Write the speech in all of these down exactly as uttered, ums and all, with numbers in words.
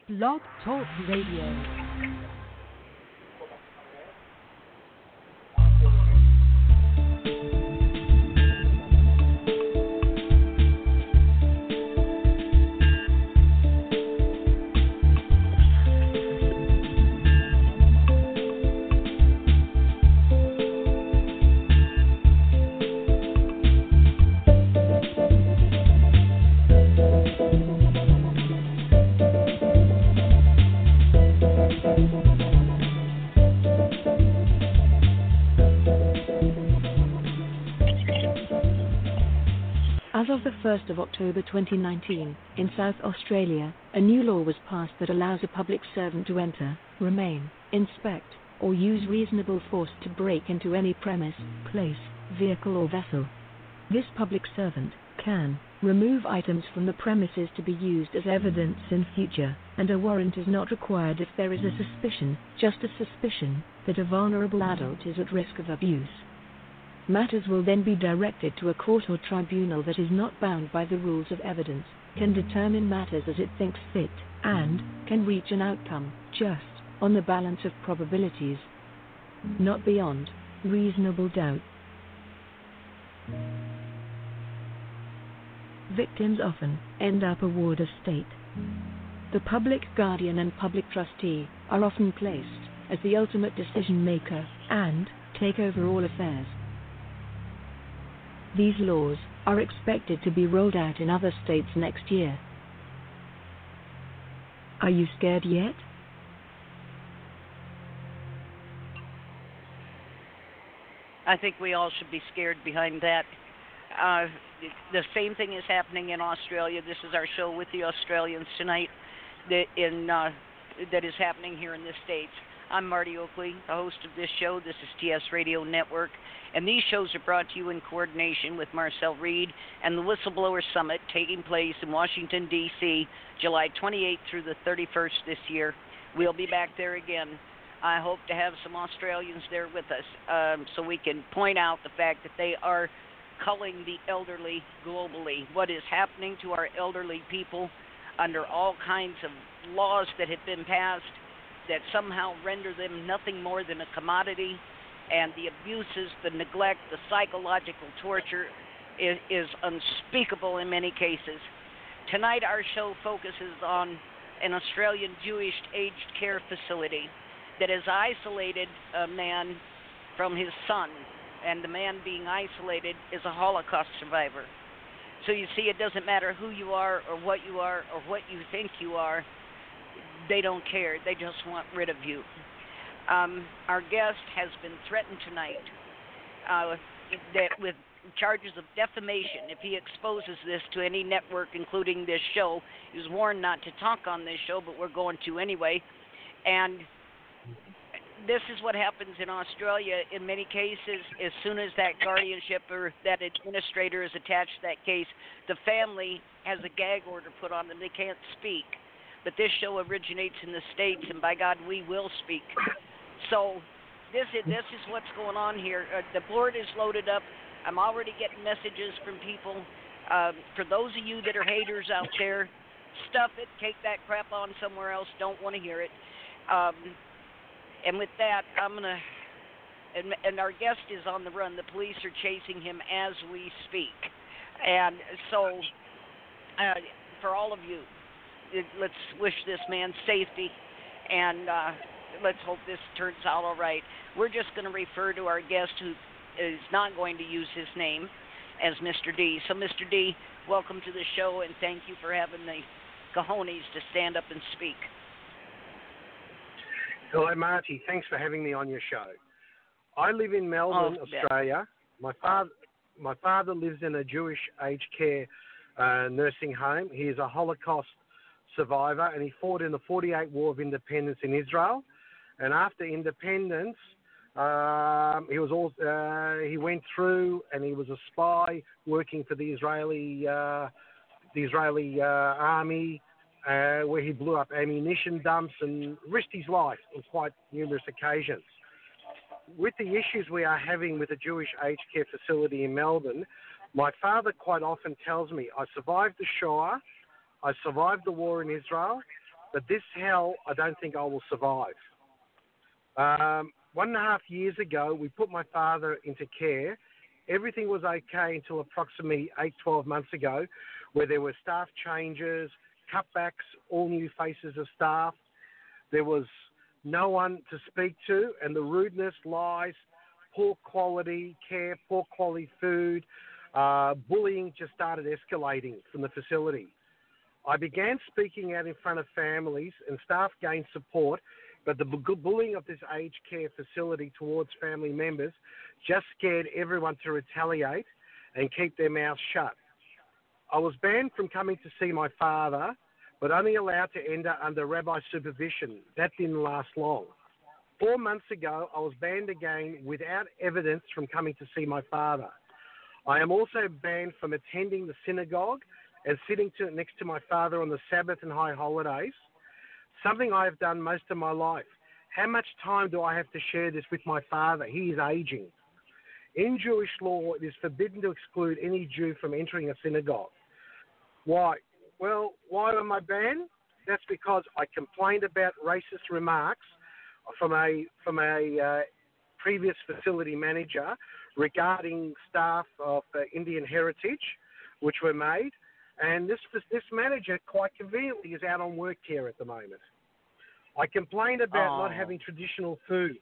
Blog Talk Radio. As of the first of October twenty nineteen, in South Australia, a new law was passed that allows a public servant to enter, remain, inspect, or use reasonable force to break into any premise, place, vehicle or vessel. This public servant can remove items from the premises to be used as evidence in future, and a warrant is not required if there is a suspicion, just a suspicion, that a vulnerable adult is at risk of abuse. Matters will then be directed to a court or tribunal that is not bound by the rules of evidence, can determine matters as it thinks fit, and can reach an outcome just on the balance of probabilities, not beyond reasonable doubt. Victims often end up a ward of state. The public guardian and public trustee are often placed as the ultimate decision maker and take over all affairs. These laws are expected to be rolled out in other states next year. Are you scared yet? I think we all should be scared behind that. Uh, the same thing is happening in Australia. This is our show with the Australians tonight that, in, uh, that is happening here in the States. I'm Marty Oakley, the host of this show. This is T S Radio Network, and these shows are brought to you in coordination with Marcel Reed and the Whistleblower Summit taking place in Washington, D C, July twenty-eighth through the thirty-first this year. We'll be back there again. I hope to have some Australians there with us um, so we can point out the fact that they are culling the elderly globally. What is happening to our elderly people under all kinds of laws that have been passed that somehow render them nothing more than a commodity, and the abuses, the neglect, the psychological torture is, is unspeakable in many cases. Tonight our show focuses on an Australian Jewish aged care facility that has isolated a man from his son, and the man being isolated is a Holocaust survivor. So you see, it doesn't matter who you are or what you are or what you think you are. They don't care. They just want rid of you. Um, our guest has been threatened tonight uh, that with charges of defamation. If he exposes this to any network, including this show, he was warned not to talk on this show, but we're going to anyway. And this is what happens in Australia in many cases. As soon as that guardianship or that administrator is attached to that case, the family has a gag order put on them. They can't speak. But this show originates in the States, and by God, we will speak. So this is, this is what's going on here. Uh, the board is loaded up. I'm already getting messages from people. Um, for those of you that are haters out there, stuff it, take that crap on somewhere else. Don't want to hear it. Um, and with that, I'm going to, and, and our guest is on the run. The police are chasing him as we speak. And so uh, for all of you, It, let's wish this man safety, and uh, let's hope this turns out all right. We're just going to refer to our guest, who is not going to use his name, as Mister D. So, Mister D, welcome to the show, and thank you for having the cojones to stand up and speak. Hello, Marty. Thanks for having me on your show. I live in Melbourne, oh, Australia. My father, my father lives in a Jewish aged care uh, nursing home. He is a Holocaust survivor, and he fought in the forty-eight War of Independence in Israel. And after independence, um, he was all, uh, he went through, and he was a spy working for the Israeli uh, the Israeli uh, army, uh, where he blew up ammunition dumps and risked his life on quite numerous occasions. With the issues we are having with the Jewish aged care facility in Melbourne, my father quite often tells me, I survived the Shoah, I survived the war in Israel, but this hell, I don't think I will survive. Um, one and a half years ago, we put my father into care. Everything was okay until approximately eight, twelve months ago, where there were staff changes, cutbacks, all new faces of staff. There was no one to speak to, and the rudeness, lies, poor quality care, poor quality food, uh, bullying just started escalating from the facility. I began speaking out in front of families, and staff gained support, but the bu- bullying of this aged care facility towards family members just scared everyone to retaliate and keep their mouths shut. I was banned from coming to see my father, but only allowed to enter under rabbi supervision. That didn't last long. Four months ago, I was banned again without evidence from coming to see my father. I am also banned from attending the synagogue and sitting to, next to my father on the Sabbath and high holidays, something I have done most of my life. How much time do I have to share this with my father? He is aging. In Jewish law, it is forbidden to exclude any Jew from entering a synagogue. Why? Well, why am I banned? That's because I complained about racist remarks from a from a uh, previous facility manager regarding staff of uh, Indian heritage, which were made, and this this manager quite conveniently is out on work care at the moment. I complained about Oh. not having traditional food,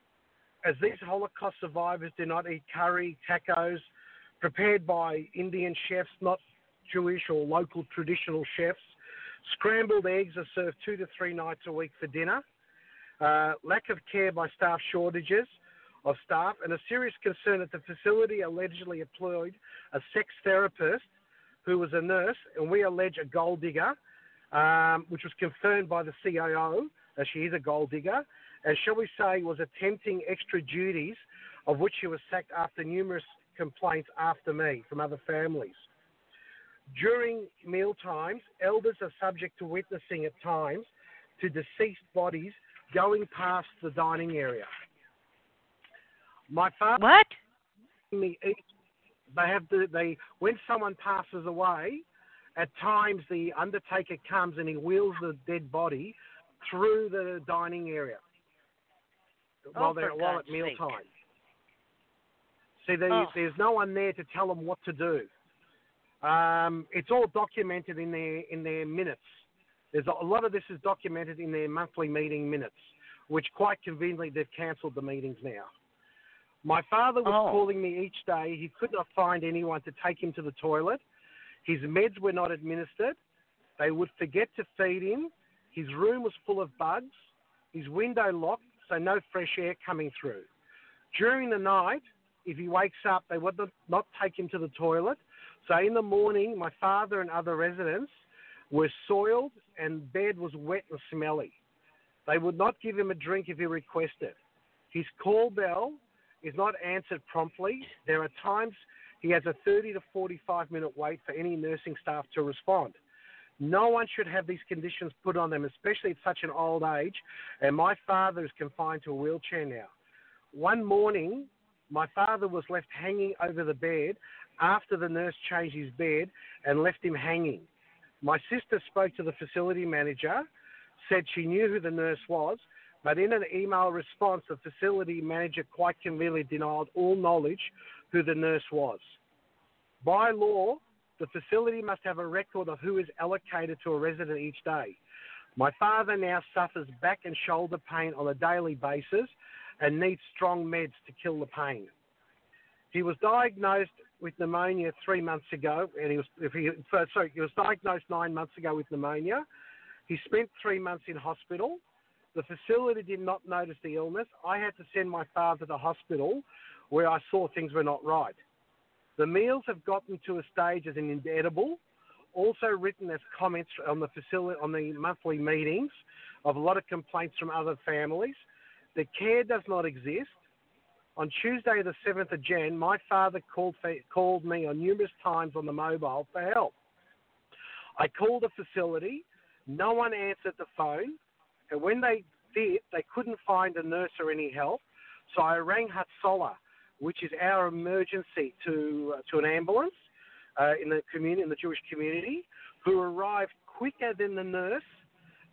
as these Holocaust survivors do not eat curry, tacos, prepared by Indian chefs, not Jewish or local traditional chefs. Scrambled eggs are served two to three nights a week for dinner. Uh, lack of care by staff, shortages of staff, and a serious concern that the facility allegedly employed a sex therapist who was a nurse, and we allege a gold digger, um, which was confirmed by the C I O, as she is a gold digger, and shall we say was attempting extra duties, of which she was sacked after numerous complaints after me from other families. During meal times, elders are subject to witnessing at times to deceased bodies going past the dining area. My father, What? me eat, they have to, they when someone passes away, at times the undertaker comes and he wheels the dead body through the dining area Oh, while for they're while God's at meal sake. time. See, there, Oh. there's no one there to tell them what to do. Um, it's all documented in their in their minutes. There's a, a lot of this is documented in their monthly meeting minutes, which quite conveniently they've cancelled the meetings now. My father was Oh. calling me each day. He could not find anyone to take him to the toilet. His meds were not administered. They would forget to feed him. His room was full of bugs. His window locked, so no fresh air coming through. During the night, if he wakes up, they would not, not take him to the toilet. So in the morning, my father and other residents were soiled and bed was wet and smelly. They would not give him a drink if he requested. His call bell is not answered promptly. There are times he has a thirty to forty-five minute wait for any nursing staff to respond. No one should have these conditions put on them, especially at such an old age. And my father is confined to a wheelchair now. One morning, my father was left hanging over the bed after the nurse changed his bed and left him hanging. My sister spoke to the facility manager, said she knew who the nurse was, but in an email response, the facility manager quite conveniently denied all knowledge who the nurse was. By law, the facility must have a record of who is allocated to a resident each day. My father now suffers back and shoulder pain on a daily basis and needs strong meds to kill the pain. He was diagnosed with pneumonia three months ago, and he was if he, sorry, he was diagnosed nine months ago with pneumonia. He spent three months in hospital. The facility did not notice the illness. I had to send my father to the hospital where I saw things were not right. The meals have gotten to a stage as an inedible, also written as comments on the facility on the monthly meetings of a lot of complaints from other families. The care does not exist. On Tuesday, the seventh of January, my father called for, called me on numerous times on the mobile for help. I called the facility. No one answered the phone. And when they did, they couldn't find a nurse or any help. So I rang Hatzalah, which is our emergency to uh, to an ambulance uh, in the community, in the Jewish community, who arrived quicker than the nurse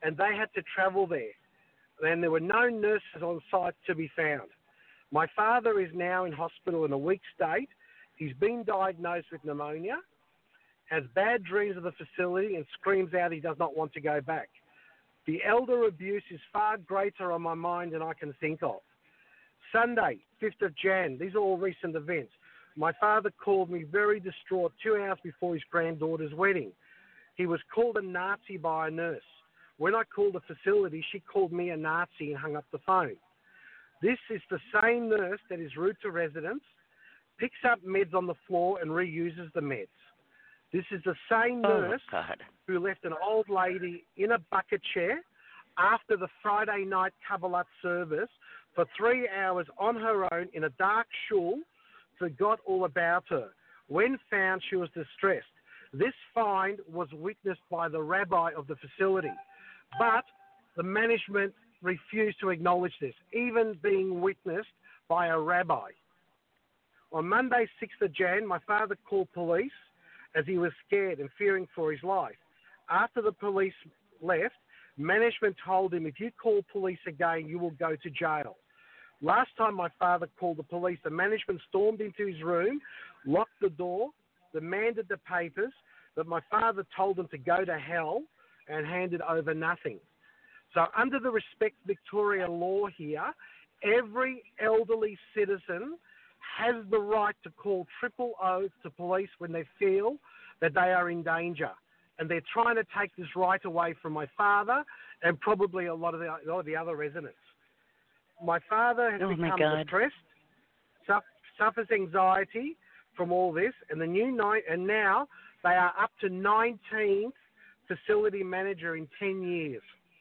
and they had to travel there. And there were no nurses on site to be found. My father is now in hospital in a weak state. He's been diagnosed with pneumonia, has bad dreams of the facility, and screams out he does not want to go back. The elder abuse is far greater on my mind than I can think of. Sunday, fifth of January, these are all recent events. My father called me very distraught two hours before his granddaughter's wedding. He was called a Nazi by a nurse. When I called the facility, she called me a Nazi and hung up the phone. This is the same nurse that is rude to residents, picks up meds on the floor and reuses the meds. This is the same nurse oh, God. who left an old lady in a bucket chair after the Friday night Kabbalah service for three hours on her own in a dark shul, forgot all about her. When found, she was distressed. This find was witnessed by the rabbi of the facility, but the management refused to acknowledge this, even being witnessed by a rabbi. On Monday, sixth of January, my father called police as he was scared and fearing for his life. After the police left, management told him, if you call police again, you will go to jail. Last time my father called the police, the management stormed into his room, locked the door, demanded the papers, but my father told them to go to hell and handed over nothing. So under the Respect Victoria law here, every elderly citizen has the right to call triple O to police when they feel that they are in danger. And they're trying to take this right away from my father and probably a lot of the, a lot of the other residents. My father has oh become my depressed, suffers anxiety from all this, and the new night, and now they are up to nineteenth facility manager in ten years.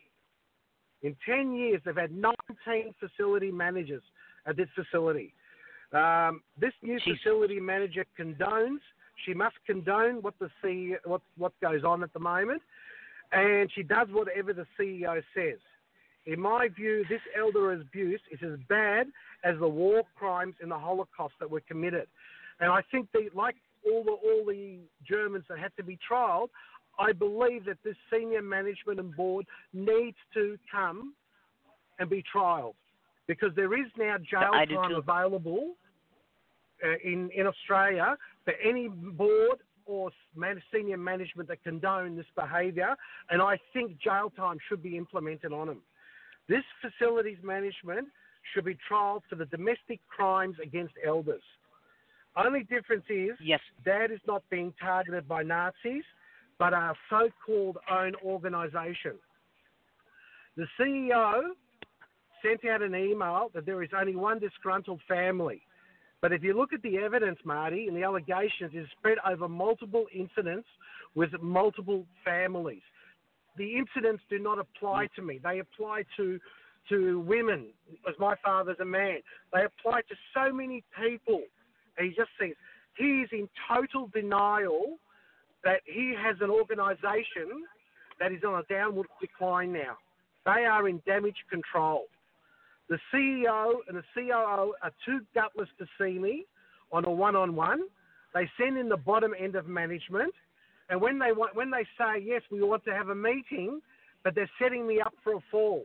In ten years, they've had nineteen facility managers at this facility. Um, this new Jesus. facility manager condones. She must condone what the C E O, what what goes on at the moment, and she does whatever the C E O says. In my view, this elder abuse is as bad as the war crimes in the Holocaust that were committed. And I think that, like all the all the Germans that had to be trialed, I believe that this senior management and board needs to come and be trialed, because there is now jail I time do too. available uh, in in Australia for any board or man, senior management that condone this behaviour, and I think jail time should be implemented on them. This facilities management should be trialled for the domestic crimes against elders. Only difference is yes. Dad is not being targeted by Nazis, but our so-called own organisation. The C E O sent out an email that there is only one disgruntled family. But if you look at the evidence, Marty, and the allegations, it's spread over multiple incidents with multiple families. The incidents do not apply to me. They apply to to women, as my father's a man. They apply to so many people. And he just says he is in total denial that he has an organisation that is on a downward decline now. They are in damage control. The C E O and the C O O are too gutless to see me on a one-on-one. They send in the bottom end of management. And when they want, when they say, yes, we want to have a meeting, but they're setting me up for a fall.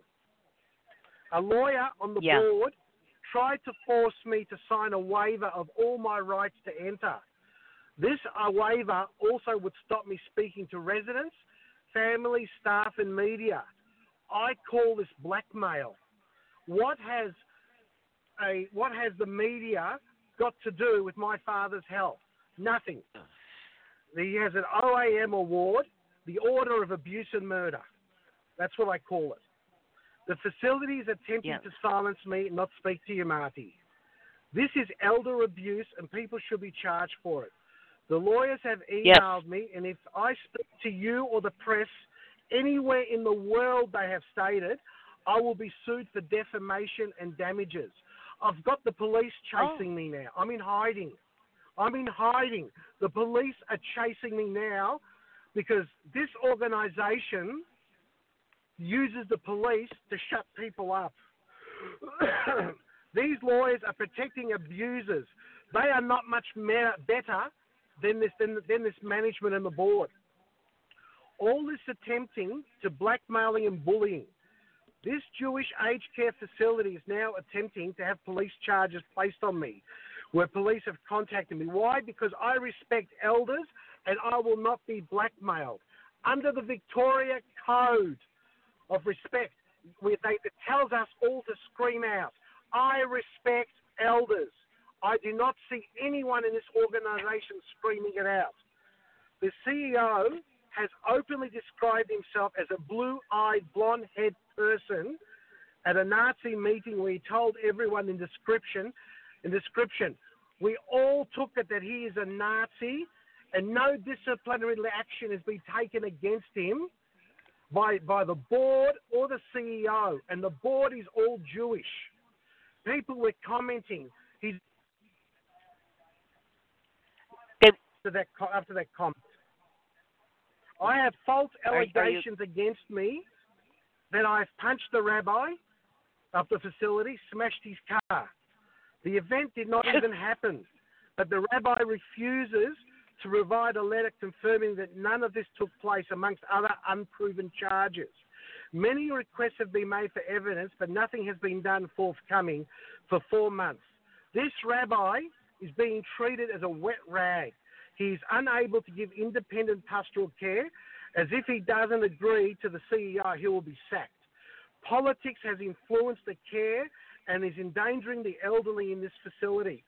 A lawyer on the yeah. board tried to force me to sign a waiver of all my rights to enter. This uh, waiver also would stop me speaking to residents, family, staff, and media. I call this blackmail. What has a what has the media got to do with my father's health? Nothing. He has an O A M award, the Order of Abuse and Murder. That's what I call it. The facility is attempting yeah. to silence me and not speak to you, Marty. This is elder abuse, and people should be charged for it. The lawyers have emailed yes. me, and if I speak to you or the press anywhere in the world they have stated, I will be sued for defamation and damages. I've got the police chasing oh. me now. I'm in hiding. I'm in hiding. The police are chasing me now because this organisation uses the police to shut people up. These lawyers are protecting abusers. They are not much better than this, than, than this management and the board. All this attempting to blackmailing and bullying. This Jewish aged care facility is now attempting to have police charges placed on me, where police have contacted me. Why? Because I respect elders and I will not be blackmailed. Under the Victoria Code of Respect, where they, it tells us all to scream out, I respect elders. I do not see anyone in this organisation screaming it out. The C E O has openly described himself as a blue-eyed, blonde-haired person at a Nazi meeting where he told everyone in description, in description, we all took it that he is a Nazi and no disciplinary action has been taken against him by, by the board or the C E O, and the board is all Jewish. People were commenting, he's after that, after that comment. I have false allegations you... against me that I've punched the rabbi of the facility, smashed his car. The event did not even happen, but the rabbi refuses to provide a letter confirming that none of this took place, amongst other unproven charges. Many requests have been made for evidence, but nothing has been done forthcoming for four months. This rabbi is being treated as a wet rag. He is unable to give independent pastoral care. As if he doesn't agree to the C E O, he will be sacked. Politics has influenced the care and is endangering the elderly in this facility.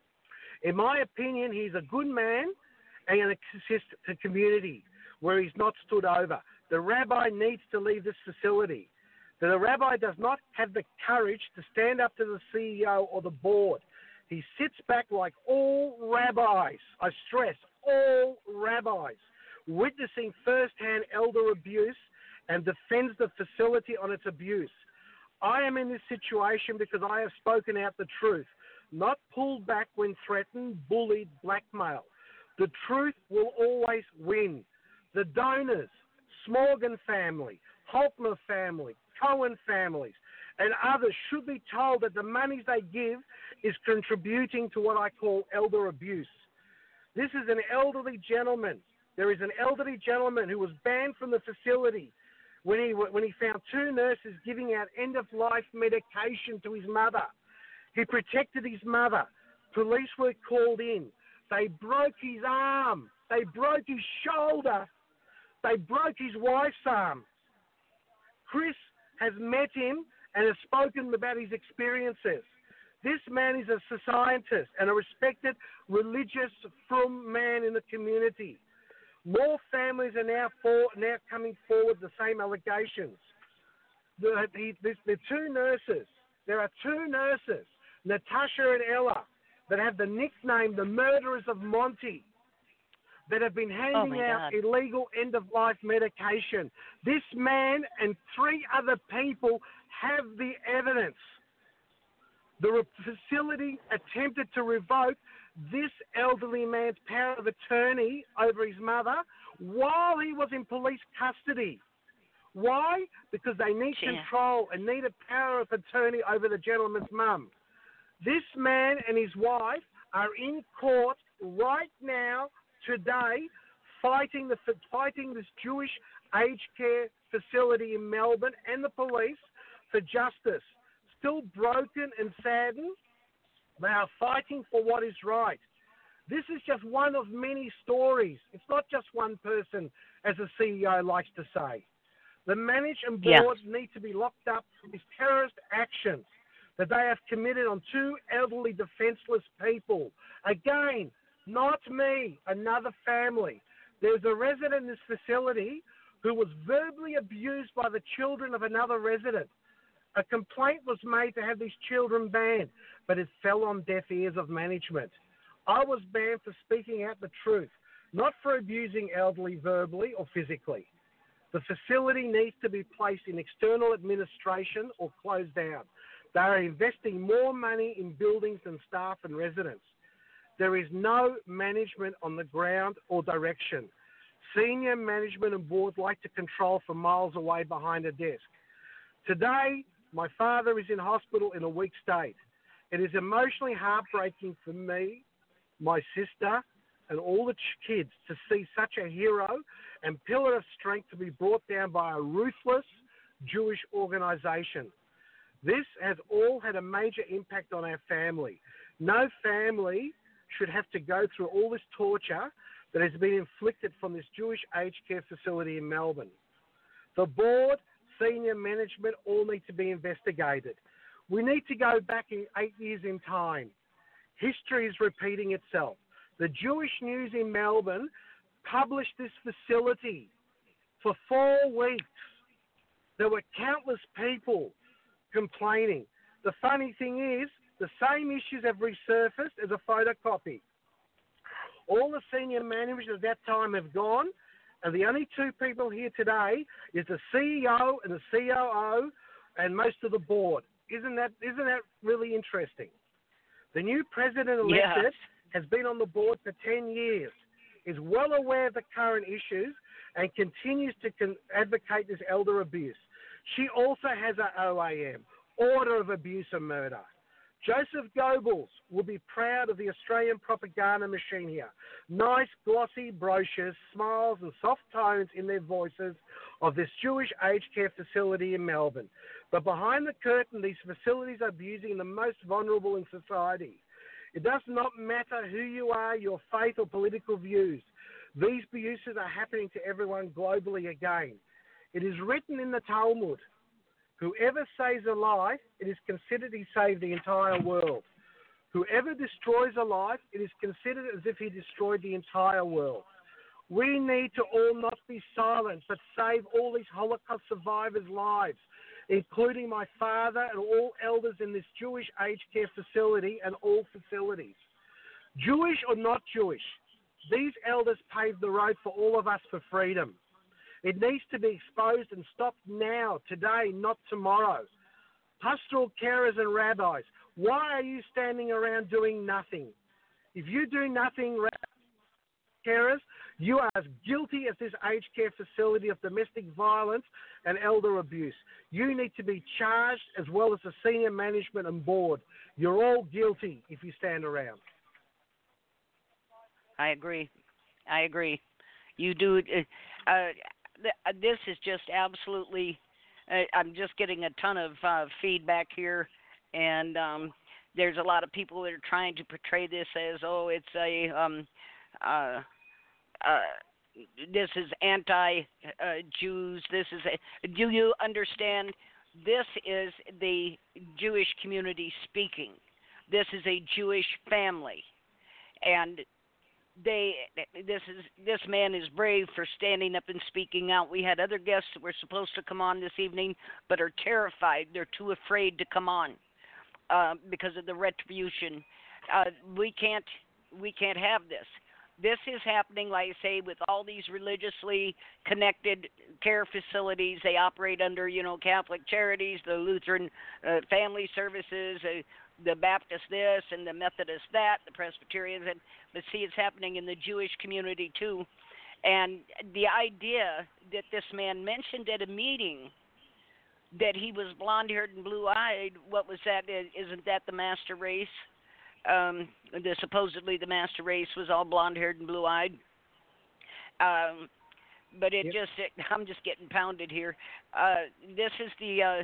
In my opinion, he's a good man and an assist to community where he's not stood over. The rabbi needs to leave this facility. The rabbi does not have the courage to stand up to the C E O or the board. He sits back like all rabbis, I stress, all rabbis, witnessing first-hand elder abuse and defends the facility on its abuse. I am in this situation because I have spoken out the truth, not pulled back when threatened, bullied, blackmailed. The truth will always win. The donors, Smorgan family, Holtner family, Cohen families, and others should be told that the monies they give is contributing to what I call elder abuse. This is an elderly gentleman. There is an elderly gentleman who was banned from the facility when he when he found two nurses giving out end-of-life medication to his mother. He protected his mother. Police were called in. They broke his arm. They broke his shoulder. They broke his wife's arm. Chris has met him and has spoken about his experiences. This man is a scientist and a respected religious from man in the community. More families are now for, now coming forward with the same allegations. The, the, the, the two nurses, there are two nurses, Natasha and Ella, that have the nickname the murderers of Monty, that have been handing oh out God. illegal end-of-life medication. This man and three other people have the evidence. The facility attempted to revoke this elderly man's power of attorney over his mother while he was in police custody. Why? Because they need yeah. control and need a power of attorney over the gentleman's mum. This man and his wife are in court right now, today, fighting the fighting this Jewish aged care facility in Melbourne and the police for justice. Still broken and saddened, they are fighting for what is right. This is just one of many stories. It's not just one person, as the C E O likes to say. The management board yeah. need to be locked up for these terrorist actions that they have committed on two elderly, defenseless people. Again, not me, another family. There's a resident in this facility who was verbally abused by the children of another resident. A complaint was made to have these children banned, but it fell on deaf ears of management. I was banned for speaking out the truth, not for abusing elderly verbally or physically. The facility needs to be placed in external administration or closed down. They are investing more money in buildings than staff and residents. There is no management on the ground or direction. Senior management and board like to control from miles away behind a desk. Today, my father is in hospital in a weak state. It is emotionally heartbreaking for me, my sister, and all the kids to see such a hero and pillar of strength to be brought down by a ruthless Jewish organization. This has all had a major impact on our family. No family should have to go through all this torture that has been inflicted from this Jewish aged care facility in Melbourne. The board, senior management all need to be investigated. We need to go back in eight years in time. History is repeating itself. The Jewish News in Melbourne published this facility for four weeks. There were countless people complaining. The funny thing is, the same issues have resurfaced as a photocopy. All the senior managers at that time have gone, and the only two people here today is the C E O and the C O O and most of the board. Isn't that isn't that really interesting? The new president-elect Yes. has been on the board for ten years, is well aware of the current issues, and continues to con- advocate this elder abuse. She also has an O A M, Order of Abuse and Murder. Joseph Goebbels will be proud of the Australian propaganda machine here. Nice, glossy brochures, smiles and soft tones in their voices of this Jewish aged care facility in Melbourne. But behind the curtain, these facilities are abusing the most vulnerable in society. It does not matter who you are, your faith or political views. These abuses are happening to everyone globally again. It is written in the Talmud, whoever saves a life, it is considered he saved the entire world. Whoever destroys a life, it is considered as if he destroyed the entire world. We need to all not be silent, but save all these Holocaust survivors' lives, including my father and all elders in this Jewish aged care facility and all facilities. Jewish or not Jewish, these elders paved the road for all of us for freedom. It needs to be exposed and stopped now, today, not tomorrow. Pastoral carers and rabbis, why are you standing around doing nothing? If you do nothing, carers, you are as guilty as this aged care facility of domestic violence and elder abuse. You need to be charged as well as the senior management and board. You're all guilty if you stand around. I agree. I agree. You do. Uh, uh, this is just absolutely. Uh, I'm just getting a ton of uh, feedback here, and um, there's a lot of people that are trying to portray this as, oh, it's a. Um, uh, uh, this is anti-Jews. Uh, this is a. Do you understand? This is the Jewish community speaking. This is a Jewish family, and. They, this is this man is brave for standing up and speaking out. We had other guests that were supposed to come on this evening, but are terrified. They're too afraid to come on uh, because of the retribution. Uh, we can't, we can't have this. This is happening, like I say, with all these religiously connected care facilities. They operate under, you know, Catholic Charities, the Lutheran uh, Family Services, uh, the Baptist this and the Methodist that, the Presbyterians, and but see, it's happening in the Jewish community too. And the idea that this man mentioned at a meeting that he was blonde-haired and blue-eyed, what was that? Isn't that the master race? Um, the supposedly the master race was all blonde-haired and blue-eyed. Um, but it yep. just, it, I'm just getting pounded here. Uh, this is the uh,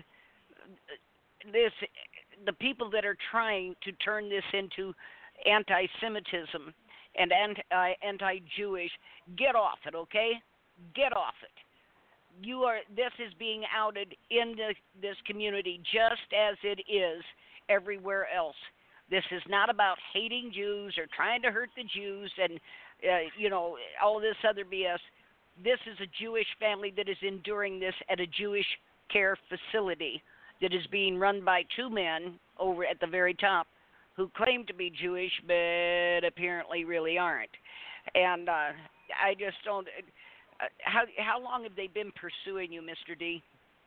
this. the people that are trying to turn this into anti-Semitism and anti, anti-Jewish, get off it, okay? Get off it. You are. This is being outed in the, this community just as it is everywhere else. This is not about hating Jews or trying to hurt the Jews and, uh, you know, all this other B S. This is a Jewish family that is enduring this at a Jewish care facility that is being run by two men over at the very top who claim to be Jewish but apparently really aren't. And uh, I just don't... Uh, how how long have they been pursuing you, Mister D?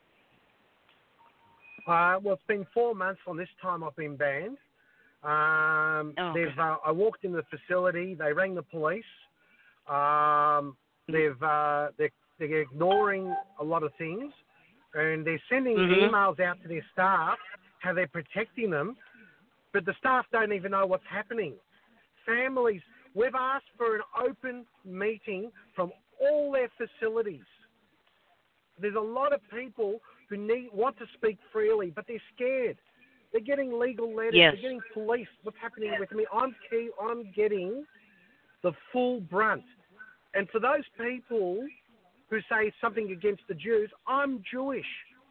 Uh, well, it's been four months from this time I've been banned. Um, oh, they've. Uh, I walked in the facility. They rang the police. Um, they've. Uh, they're, they're ignoring a lot of things, and they're sending mm-hmm. emails out to their staff how they're protecting them, but the staff don't even know what's happening. Families. We've asked for an open meeting from all their facilities. There's a lot of people who need want to speak freely, but they're scared. They're getting legal letters. Yes. They're getting police. What's happening with me? I'm key, I'm getting the full brunt. And for those people who say something against the Jews, I'm Jewish.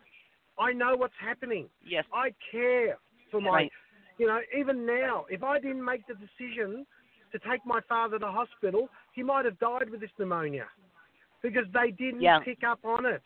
I know what's happening. Yes. I care for my, Right. you know, even now, if I didn't make the decision to take my father to hospital, he might have died with this pneumonia because they didn't Yeah. pick up on it.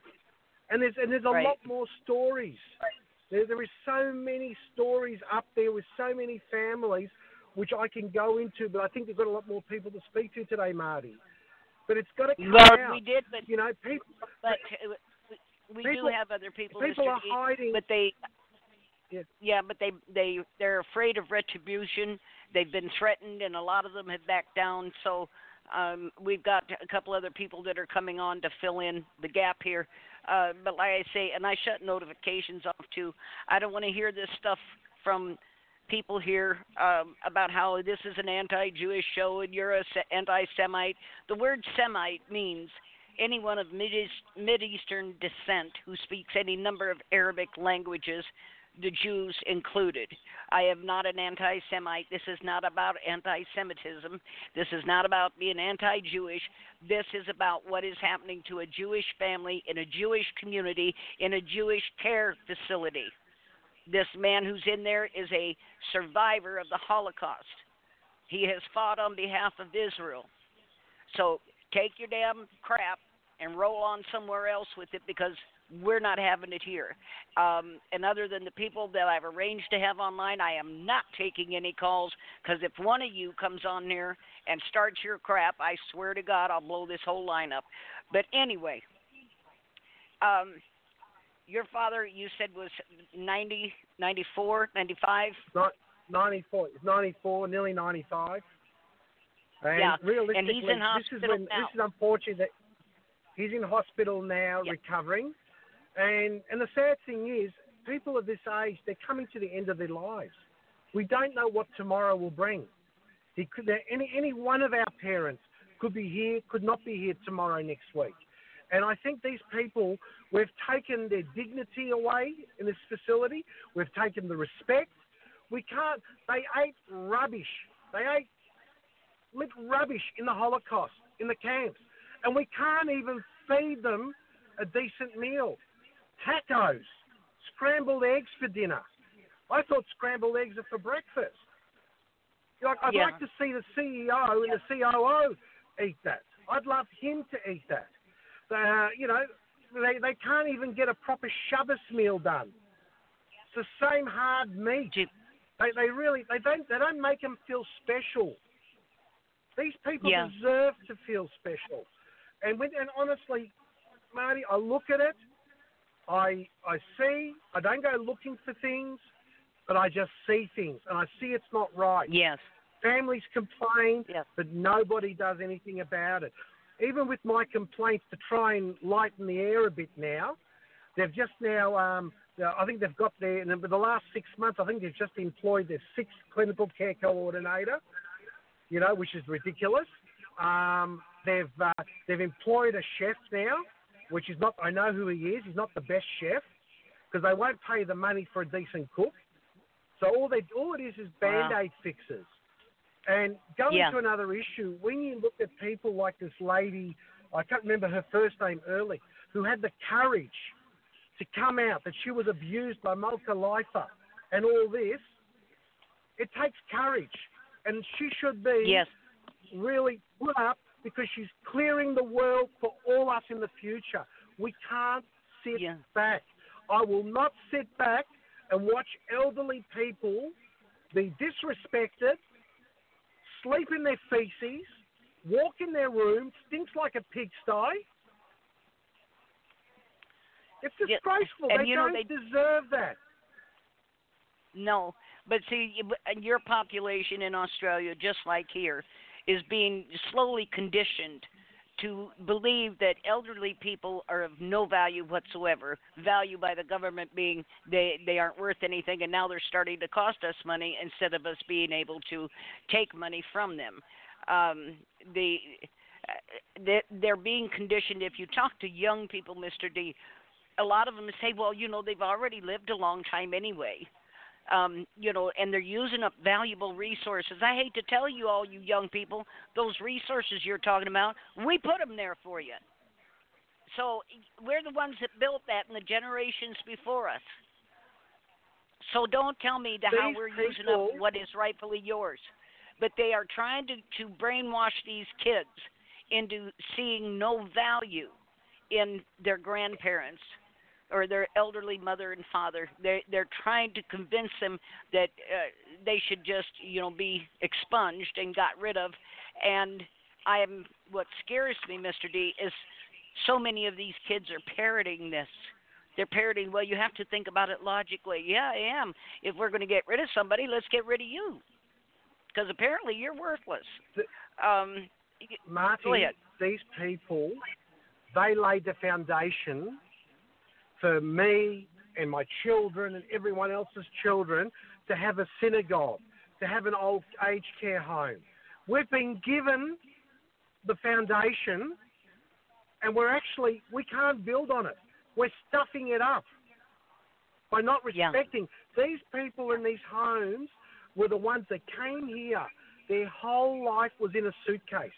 And there's and there's a Right. lot more stories. There there is so many stories up there with so many families, which I can go into. But I think we've got a lot more people to speak to today, Marty. But it's got to come Well, out. we did, but You know, people but uh, we do people- have other people. people Mister are G, hiding. but they, Yeah. yeah, but they they they're afraid of retribution. They've been threatened, and a lot of them have backed down. So um, we've got a couple other people that are coming on to fill in the gap here. Uh, but like I say, and I shut notifications off too. I don't want to hear this stuff from people here um, about how this is an anti-Jewish show and you're a se- anti-Semite. The word Semite means anyone of Mid- Mid-Eastern descent who speaks any number of Arabic languages, the Jews included. I am not an anti-Semite. This is not about anti-Semitism. This is not about being anti-Jewish. This is about what is happening to a Jewish family in a Jewish community in a Jewish care facility. This man who's in there is a survivor of the Holocaust. He has fought on behalf of Israel. So take your damn crap and roll on somewhere else with it because we're not having it here. Um, and other than the people that I've arranged to have online, I am not taking any calls because if one of you comes on there and starts your crap, I swear to God, I'll blow this whole line up. But anyway, um, your father, you said, was ninety, ninety-four, ninety-five? Not ninety-four, it's ninety-four, nearly ninety-five. And Yeah, realistically, and he's in this is hospital when, now. This is unfortunate that he's in hospital now, Yeah. recovering. And and the sad thing is, people of this age, they're coming to the end of their lives. We don't know what tomorrow will bring. He could, any any one of our parents could be here, could not be here tomorrow, next week. And I think these people, we've taken their dignity away in this facility. We've taken the respect. We can't. They ate rubbish. They ate lit rubbish in the Holocaust, in the camps, and we can't even feed them a decent meal. Tacos, scrambled eggs for dinner. I thought scrambled eggs are for breakfast. Like, I'd Yeah. like to see the C E O and the C O O eat that. I'd love him to eat that. Uh, you know, they they can't even get a proper Shabbos meal done. It's the same hard meat. Gee. They they really they don't they don't make them feel special. These people Yeah. deserve to feel special. And when and honestly, Marty, I look at it, I I see, I don't go looking for things, but I just see things and I see it's not right. Yes. Families complain, Yes. but nobody does anything about it. Even with my complaints to try and lighten the air a bit now, they've just now, um, I think they've got their, in the last six months, I think they've just employed their sixth clinical care coordinator, you know, which is ridiculous. Um, they've uh, they've employed a chef now, which is not, I know who he is, he's not the best chef, because they won't pay the money for a decent cook. So all they all it is is Band-Aid Wow. fixes. And going Yeah. to another issue, when you look at people like this lady, I can't remember her first name early, who had the courage to come out that she was abused by Malka Leifer and all this, it takes courage. And she should be Yes. really put up because she's clearing the world for all us in the future. We can't sit Yeah. back. I will not sit back and watch elderly people be disrespected, sleep in their feces, walk in their room, stinks like a pigsty. It's Yeah, disgraceful. and They you know, don't they- deserve that. No, but see, you- your population in Australia, just like here, is being slowly conditioned to believe that elderly people are of no value whatsoever. Value by the government being they, they aren't worth anything, and now they're starting to cost us money instead of us being able to take money from them. Um, the they're, they're being conditioned. If you talk to young people, Mister D, a lot of them say, well, you know, they've already lived a long time anyway. Um, you know, and they're using up valuable resources. I hate to tell you, all you young people, those resources you're talking about, we put them there for you. So we're the ones that built that in the generations before us. So don't tell me to how we're people, using up what is rightfully yours. But they are trying to, to brainwash these kids into seeing no value in their grandparents or their elderly mother and father. They're, they're trying to convince them that uh, they should just, you know, be expunged and got rid of. And I am, what scares me, Mister D, is so many of these kids are parroting this. They're parroting, well, you have to think about it logically. Yeah, I am. If we're going to get rid of somebody, let's get rid of you. Because apparently you're worthless. Um, Marty, these people, they laid the foundation for me and my children and everyone else's children to have a synagogue, to have an old age care home. We've been given the foundation, and we're actually, we can't build on it. We're stuffing it up by not respecting. Yeah. These people in these homes were the ones that came here. Their whole life was in a suitcase.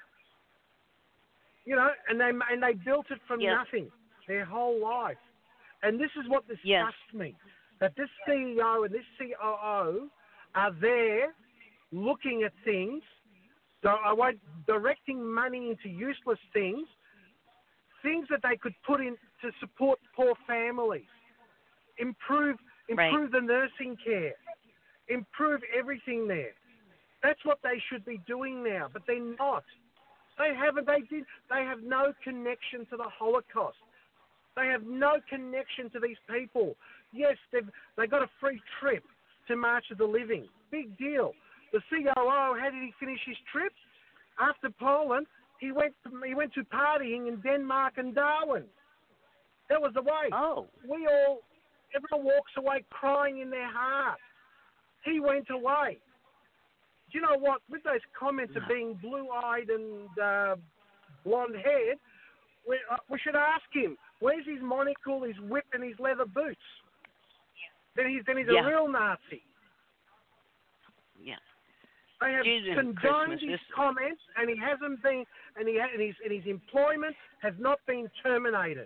You know, and they and they built it from yeah. nothing, their whole life. And this is what disgusts yes. me, that this C E O and this C O O are there looking at things, so I won't, directing money into useless things, things that they could put in to support poor families, improve improve right. the nursing care, improve everything there. That's what they should be doing now, but they're not. They haven't. They did. They have no connection to the Holocaust. They have no connection to these people. Yes, they've they got a free trip to March of the Living. Big deal. The C O O, how did he finish his trip? After Poland, he went to, he went to partying in Denmark and Darwin. That was the way. Oh. We all, everyone walks away crying in their heart. He went away. Do you know what? With those comments of being blue-eyed and uh, blonde-haired, we, uh, we should ask him, where's his monocle, his whip, and his leather boots? Then he's, then he's yeah. a real Nazi. Yeah. They have Jesus condoned Christmas, his this... comments, and he hasn't been, and he and his and his employment has not been terminated.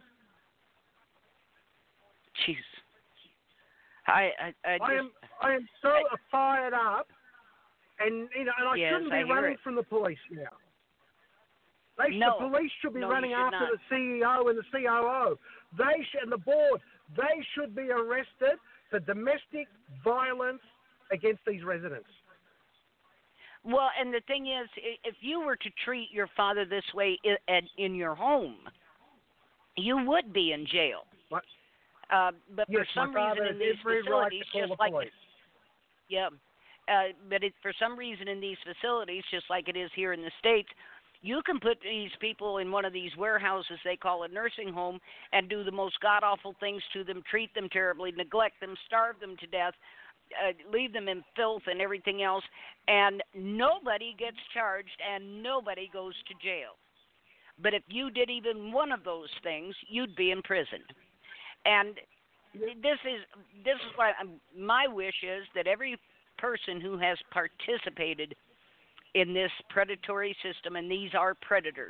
Jeez. I I, I, just, I am I am so I, fired up, and you know, and I yes, shouldn't be I running it. from the police now. They, no, the police should be no, running should after not. the C E O and the C O O. They should, and the board, they should be arrested for domestic violence against these residents. Well, and the thing is, if you were to treat your father this way in, in your home, you would be in jail. What? Uh, but yes, for some reason in these facilities, right just like police. yeah, uh, but it, for some reason in these facilities, just like it is here in the States, you can put these people in one of these warehouses they call a nursing home and do the most god-awful things to them, treat them terribly, neglect them, starve them to death, uh, leave them in filth and everything else, and nobody gets charged and nobody goes to jail. But if you did even one of those things, you'd be in prison. And this is this is what I'm, my wish is, that every person who has participated in this predatory system, and these are predators,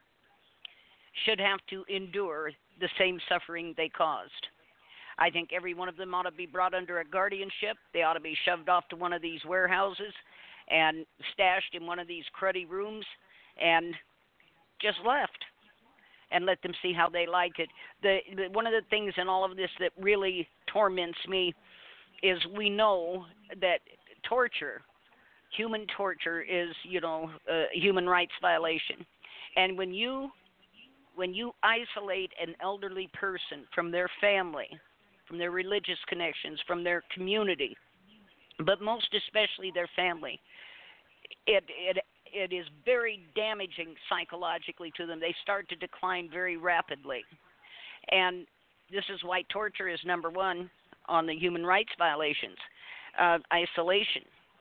should have to endure the same suffering they caused. I think every one of them ought to be brought under a guardianship. They ought to be shoved off to one of these warehouses and stashed in one of these cruddy rooms and just left and let them see how they like it. The, the one of the things in all of this that really torments me is we know that torture, human torture, is, you know, a human rights violation. And when you when you isolate an elderly person from their family, from their religious connections, from their community, but most especially their family, it it it is very damaging psychologically to them. They start to decline very rapidly. And this is why torture is number one on the human rights violations. Uh, isolation.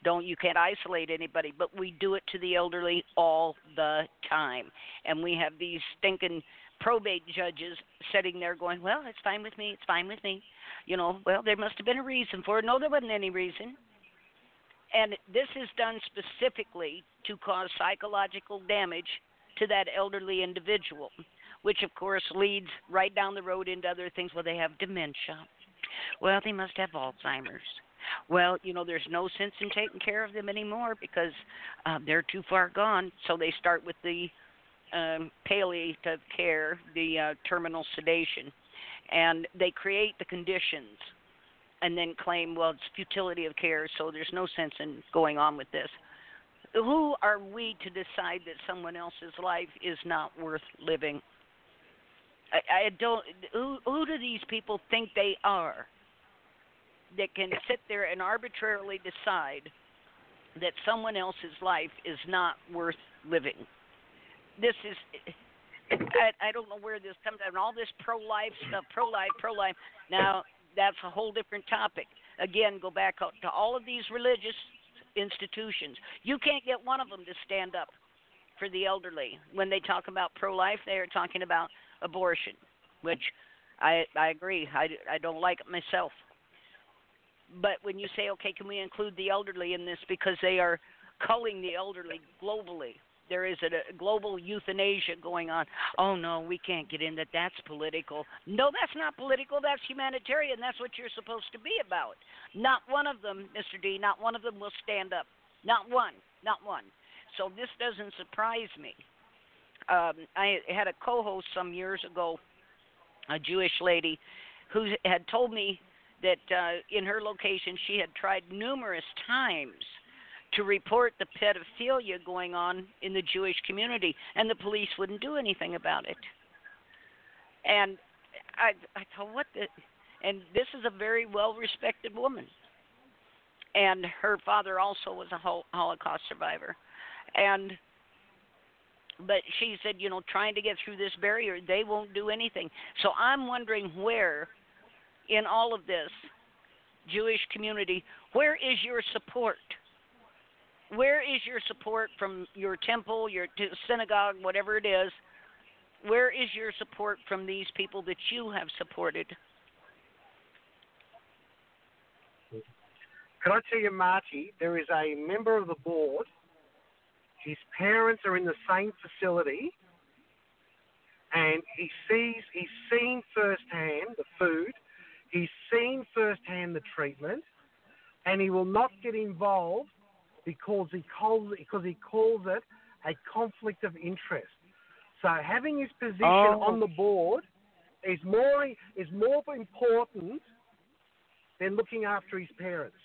Don't you can't isolate anybody, but we do it to the elderly all the time. And we have these stinking probate judges sitting there going, well, it's fine with me, it's fine with me. You know, well, there must have been a reason for it. No, there wasn't any reason. And this is done specifically to cause psychological damage to that elderly individual, which, of course, leads right down the road into other things. Well, they have dementia. Well, they must have Alzheimer's. Well, you know, there's no sense in taking care of them anymore because uh, they're too far gone. So they start with the um, palliative care, the uh, terminal sedation, and they create the conditions and then claim, well, it's futility of care, so there's no sense in going on with this. Who are we to decide that someone else's life is not worth living? I, I don't. Who, who do these people think they are that can sit there and arbitrarily decide that someone else's life is not worth living? This is. I, I don't know where this comes from. All this pro-life stuff, pro-life, pro-life. Now, that's a whole different topic. Again, go back to all of these religious institutions. You can't get one of them to stand up for the elderly. When they talk about pro-life, they are talking about abortion, which I I agree. I, I don't like it myself. But when you say, okay, can we include the elderly in this because they are culling the elderly globally? There is a, a global euthanasia going on. Oh, no, we can't get in that. That's political. No, that's not political. That's humanitarian. That's what you're supposed to be about. Not one of them, Mister D, not one of them will stand up. Not one. Not one. So this doesn't surprise me. Um, I had a co-host some years ago, a Jewish lady, who had told me that uh, in her location she had tried numerous times to report the pedophilia going on in the Jewish community, and the police wouldn't do anything about it. And I, I thought, what the? And this is a very well-respected woman, and her father also was a Holocaust survivor, and but she said, you know, trying to get through this barrier, they won't do anything. So I'm wondering where, in all of this, Jewish community, where is your support? Where is your support from your temple, your synagogue, whatever it is? Where is your support from these people that you have supported? Can I tell you, Marty, there is a member of the board. His parents are in the same facility, and he sees, he's seen firsthand the food, he's seen firsthand the treatment, and he will not get involved because he calls because he calls it a conflict of interest. So having his position oh. on the board is more is more important than looking after his parents.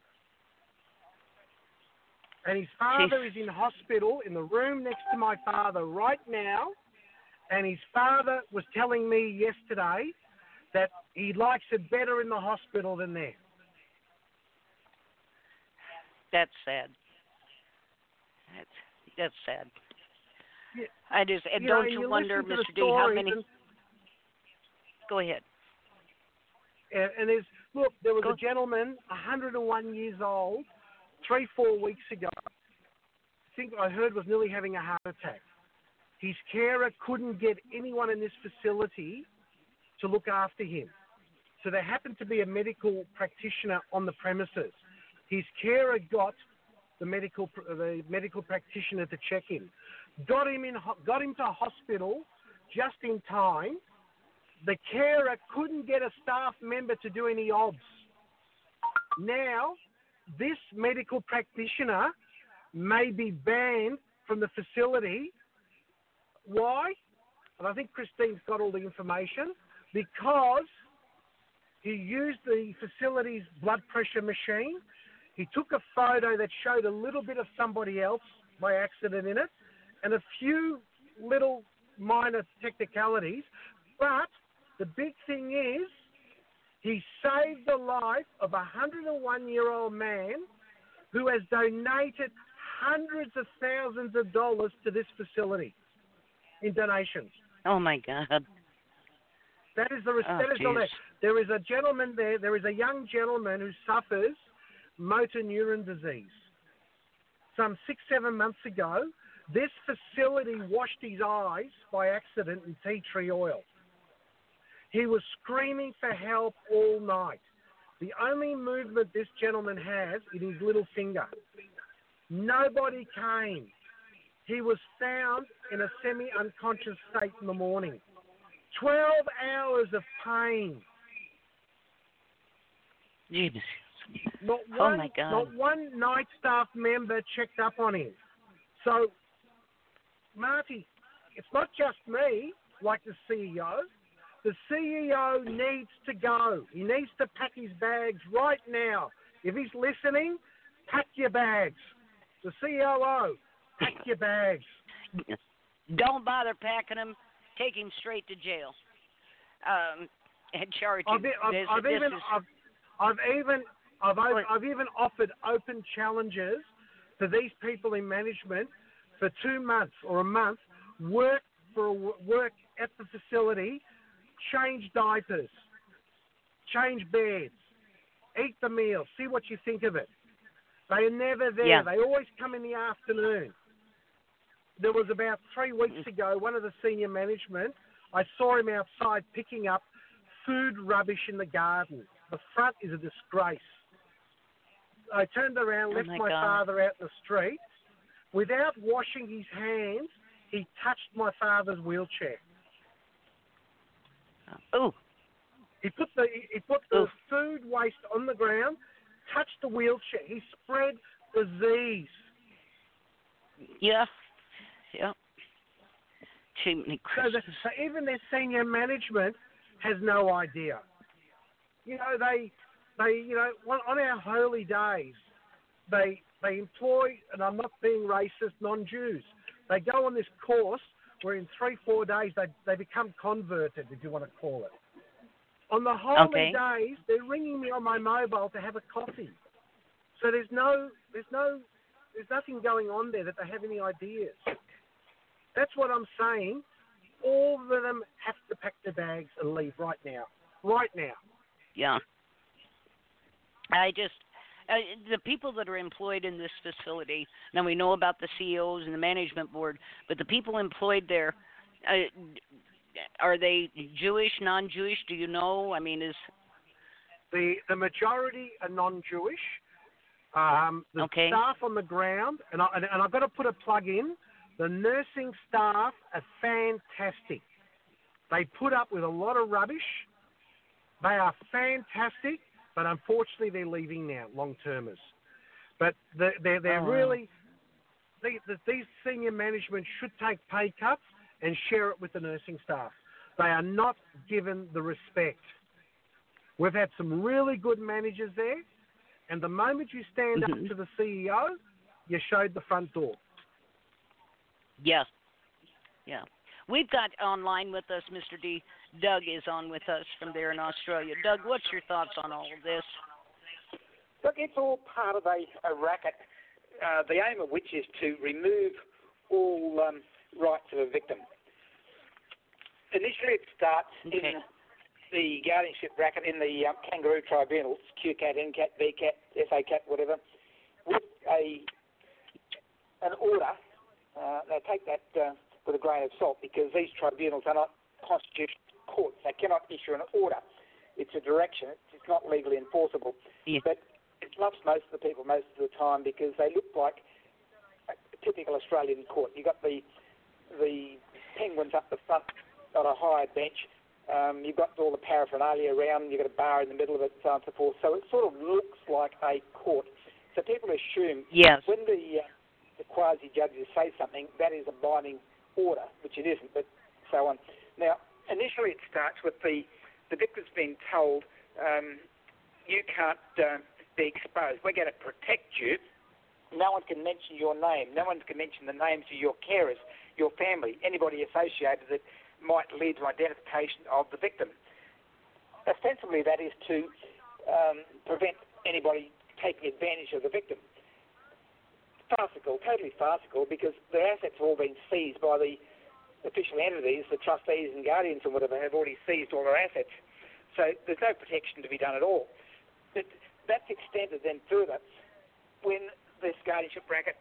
And his father Jeez. is in hospital in the room next to my father right now, and his father was telling me yesterday that he likes it better in the hospital than there. That's sad. That's that's sad. Yeah. I just and you don't know, you, you wonder, Mister D, how many? And, Go ahead. And, and there's look, there was Go. a gentleman, one hundred and one years old, three four weeks ago. I think I heard was nearly having a heart attack. His carer couldn't get anyone in this facility to look after him, so there happened to be a medical practitioner on the premises. His carer got the medical the medical practitioner to check him, got him in, got him to hospital just in time. The carer couldn't get a staff member to do any obs. Now, this medical practitioner may be banned from the facility. Why? And I think Christine's got all the information. Because he used the facility's blood pressure machine. He took a photo that showed a little bit of somebody else by accident in it, and a few little minor technicalities. But the big thing is, he saved the life of a one hundred and one-year-old man who has donated hundreds of thousands of dollars to this facility in donations. Oh, my God. That is the Oh, that is the geez. there is a gentleman there. There is a young gentleman who suffers motor neuron disease. some six, seven months ago, this facility washed his eyes by accident in tea tree oil. He was screaming for help all night. The only movement this gentleman has is his little finger. Nobody came. He was found in a semi-unconscious state in the morning. Twelve hours of pain. Jeez. Not Oh, one, my God. Not one night staff member checked up on him. So, Marty, it's not just me, like the C E O. The C E O needs to go. He needs to pack his bags right now. If he's listening, pack your bags. The C O O, pack your bags. Don't bother packing him. Take him straight to jail. Um, and charge him. I've, I've, This- I've this even, is- I've, I've even, I've, I've even offered open challenges to these people in management for two months or a month. Work for a, work at the facility. Change diapers, change beds, eat the meal, see what you think of it. They are never there. Yeah. They always come in the afternoon. There was about three weeks ago, one of the senior management, I saw him outside picking up food rubbish in the garden. The front is a disgrace. I turned around, Oh, left my my God. father out in the street. Without washing his hands, he touched my father's wheelchair. Oh, He put the he put the Oof. food waste on the ground, touched the wheelchair. He spread disease. yeah, yeah. Too many So, the, Christmas. so even their senior management has no idea. You know, they they you know on on our holy days, they they employ, and I'm not being racist, non-Jews. They go on this course where in three four days they they become converted, if you want to call it. On the holy Okay. days, they're ringing me on my mobile to have a coffee. So there's no, there's no, there's nothing going on there that they have any ideas. That's what I'm saying. All of them have to pack their bags and leave right now. Right now. Yeah. I just, uh, the people that are employed in this facility, now we know about the C E Os and the management board, but the people employed there, uh, are they Jewish, non-Jewish? Do you know? I mean, is... The the majority are non-Jewish. Um, the Okay. staff on the ground, and, I, and, and I've got to put a plug in, the nursing staff are fantastic. They put up with a lot of rubbish. They are fantastic, but unfortunately they're leaving now, long-termers. But they're, they're, they're Oh, wow. really, they, the, these senior management should take pay cuts and share it with the nursing staff. They are not given the respect. We've had some really good managers there, and the moment you stand Mhm. up to the C E O, you showed the front door. Yeah. Yeah. We've got online with us, Mister D. Doug is on with us from there in Australia. Doug, what's your thoughts on all of this? Look, it's all part of a, a racket, uh, the aim of which is to remove all um, rights of a victim. Initially, it starts Okay. in the guardianship bracket in the um, kangaroo tribunals, Q CAT, N CAT, V CAT, F A CAT, whatever, with a an order. Uh, they take that uh, with a grain of salt because these tribunals are not constitutional courts. They cannot issue an order. It's a direction. It's not legally enforceable. Yeah. But it loves most of the people most of the time because they look like a typical Australian court. You've got the the penguins up the front on a high bench. Um, you've got all the paraphernalia around. You've got a bar in the middle of it, so on and so forth. So it sort of looks like a court. So people assume Yes. when the, uh, the quasi-judges say something, that is a binding order, which it isn't, but so on. Now, initially it starts with the, the victim's being told, um, you can't uh, be exposed. We're going to protect you. No one can mention your name. No one can mention the names of your carers, your family, anybody associated that might lead to identification of the victim. Ostensibly, that is to um, prevent anybody taking advantage of the victim. Farcical, totally farcical, because their assets have all been seized by the official entities, the trustees and guardians and whatever have already seized all their assets. So there's no protection to be done at all. But that's extended then further when this guardianship bracket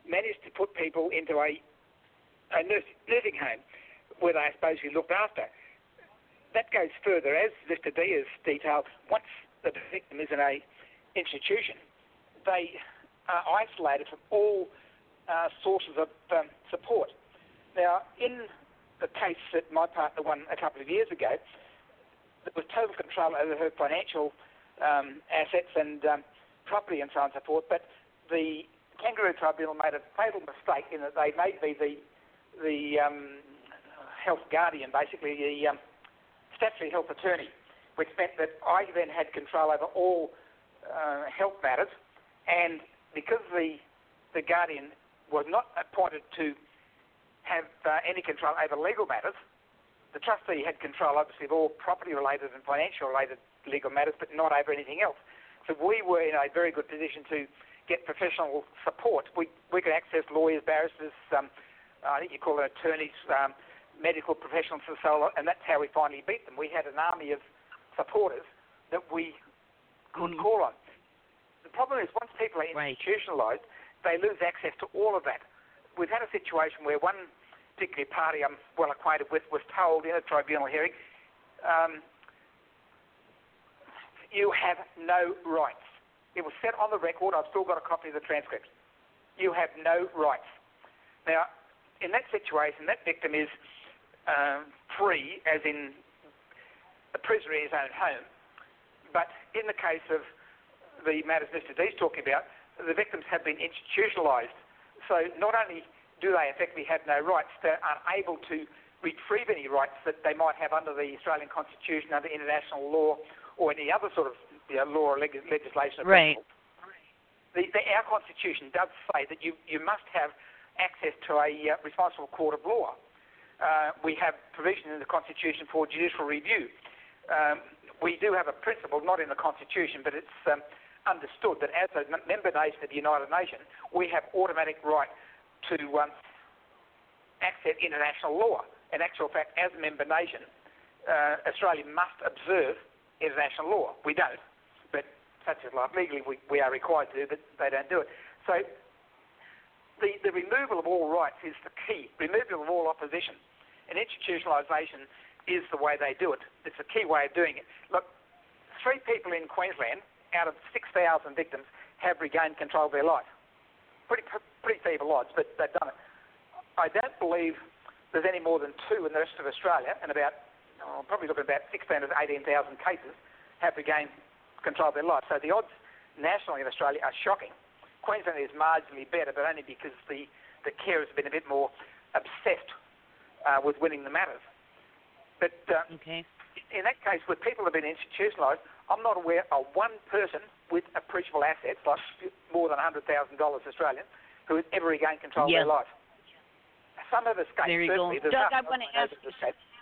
managed to put people into a, a nurse, nursing home where they are supposed to be looked after. That goes further, as Mister D has detailed. Once the victim is in a institution, they are isolated from all uh, sources of um, support. Now, in the case that my partner won a couple of years ago, there was total control over her financial um, assets and um, property and so on and so forth, but the Kangaroo Tribunal made a fatal mistake in that they made me the, the um, health guardian, basically the um, statutory health attorney, which meant that I then had control over all uh, health matters, and because the the guardian was not appointed to have uh, any control over legal matters, the trustee had control, obviously, of all property-related and financial-related legal matters, but not over anything else. So we were in a very good position to get professional support. We we could access lawyers, barristers, um, I think you call it attorneys, um, medical professionals and so on, and that's how we finally beat them. We had an army of supporters that we could mm. call on. The problem is once people are institutionalised, they lose access to all of that. We've had a situation where one particular party I'm well acquainted with was told in a tribunal hearing, um, you have no rights. It was set on the record. I've still got a copy of the transcript. You have no rights. Now, in that situation, that victim is um, free, as in a prisoner in his own home. But in the case of the matters Mister D's talking about, the victims have been institutionalised. So not only do they effectively have no rights, they're unable to retrieve any rights that they might have under the Australian Constitution, under international law, or any other sort of you know, law or leg- legislation. Right. The, the, our Constitution does say that you, you must have access to a uh, responsible court of law. Uh, we have provision in the Constitution for judicial review. Um, we do have a principle, not in the Constitution, but it's um, understood that as a member nation of the United Nations, we have automatic right to um, access international law. In actual fact, as a member nation, uh, Australia must observe international law. We don't, but such is life. Legally, we, we are required to, but they don't do it. So the, the removal of all rights is the key, removal of all opposition. And institutionalisation is the way they do it. It's a key way of doing it. Look, three people in Queensland out of six thousand victims have regained control of their life. Pretty, pretty feeble odds, but they've done it. I don't believe there's any more than two in the rest of Australia, and about, oh, probably looking at about sixteen to eighteen thousand cases have regained control of their life. So the odds nationally in Australia are shocking. Queensland is marginally better, but only because the, the carers have been a bit more obsessed uh, with winning the matters. But uh, okay. in that case, where people have been institutionalised, I'm not aware of one person with appreciable assets, like more than one hundred thousand dollars Australian, who has ever regained control yeah. of their life. Some have escaped. There you go. Doug, I want to ask you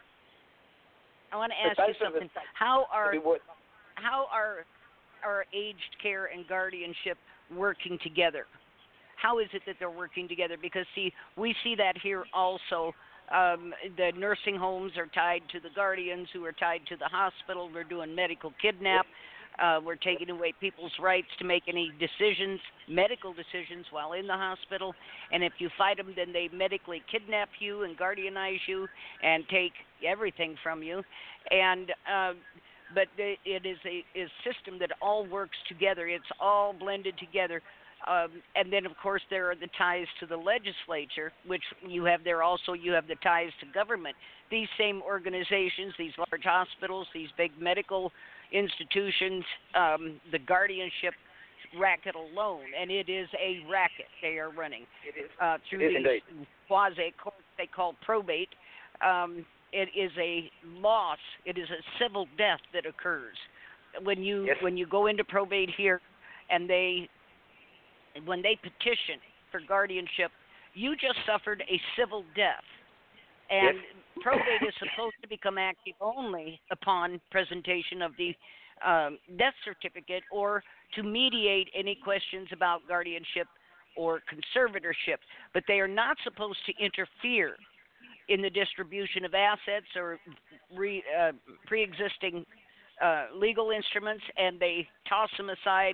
I want to ask you something. How are how are our aged care and guardianship working together? How is it that they're working together? Because, see, we see that here also. Um, the nursing homes are tied to the guardians who are tied to the hospital. We're doing medical kidnap. Uh, we're taking away people's rights to make any decisions, medical decisions, while in the hospital. And if you fight them, then they medically kidnap you and guardianize you and take everything from you. And uh, but it is a, a system that all works together. It's all blended together. Um, and then, of course, there are the ties to the legislature, which you have there also. You have the ties to government. These same organizations, these large hospitals, these big medical institutions, um, the guardianship racket alone, and it is a racket they are running. It is. Uh, through it is these indeed. quasi-courts they call probate. Um, it is a loss. It is a civil death that occurs. When you yes. when you go into probate here and they when they petition for guardianship, you just suffered a civil death. And yes. probate is supposed to become active only upon presentation of the um, death certificate or to mediate any questions about guardianship or conservatorship. But they are not supposed to interfere in the distribution of assets or re, uh, pre-existing uh, legal instruments, and they toss them aside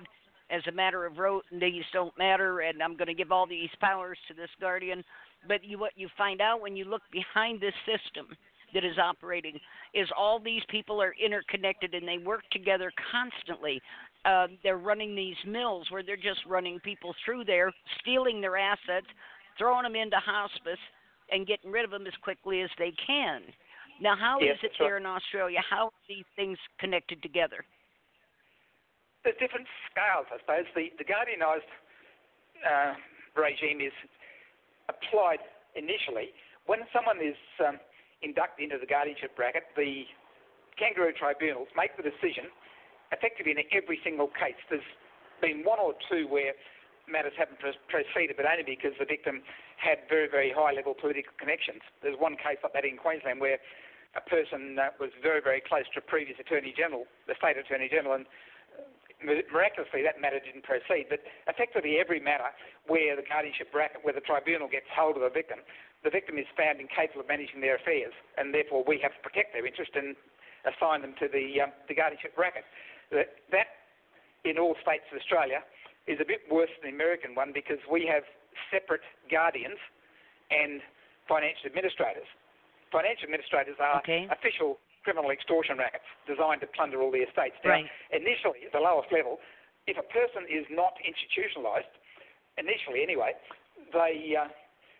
as a matter of rote, and these don't matter, and I'm going to give all these powers to this guardian. But you, what you find out when you look behind this system that is operating is all these people are interconnected, and they work together constantly. Uh, they're running these mills where they're just running people through there, stealing their assets, throwing them into hospice, and getting rid of them as quickly as they can. Now, how yes, is it right. there in Australia? How are these things connected together? There's different scales, I suppose. The, the guardianised uh, regime is applied initially. When someone is um, inducted into the guardianship bracket, the kangaroo tribunals make the decision effectively in every single case. There's been one or two where matters haven't proceeded, but only because the victim had very, very high-level political connections. There's one case like that in Queensland where a person uh, was very, very close to a previous Attorney General, the State Attorney General, and miraculously that matter didn't proceed. But effectively every matter where the guardianship bracket, where the tribunal gets hold of a victim, the victim is found incapable of managing their affairs, and therefore we have to protect their interest and assign them to the, um, the guardianship bracket. That, that, in all states of Australia, is a bit worse than the American one because we have separate guardians and financial administrators. Financial administrators are okay. official criminal extortion rackets designed to plunder all the estates. Now, right. initially, at the lowest level, if a person is not institutionalised, initially anyway, they uh,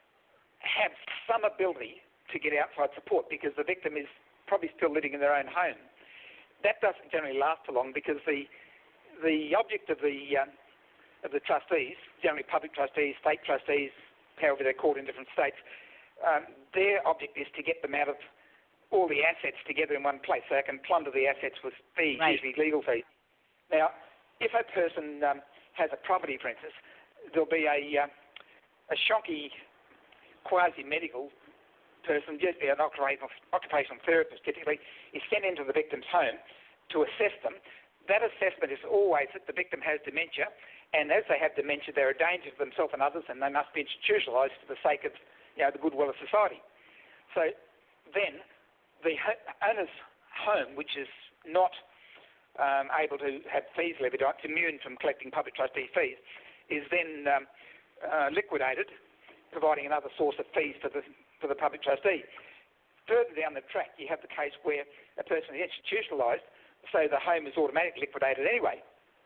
have some ability to get outside support because the victim is probably still living in their own home. That doesn't generally last for long because the the object of the um, of the trustees, generally public trustees, state trustees, however they're called in different states, um, their object is to get them out of all the assets together in one place so they can plunder the assets with fees, right. usually legal fees. Now, if a person um, has a property, for instance, there'll be a, uh, a shonky quasi-medical person, just an occupational, occupational therapist typically, is sent into the victim's home to assess them. That assessment is always that the victim has dementia, and as they have dementia, they're a danger to themselves and others, and they must be institutionalised for the sake of, you know, the goodwill of society. So then, the owner's home, which is not um, able to have fees levied on, it's immune from collecting public trustee fees, is then um, uh, liquidated, providing another source of fees for the for the public trustee. Further down the track, you have the case where a person is institutionalised, so the home is automatically liquidated anyway.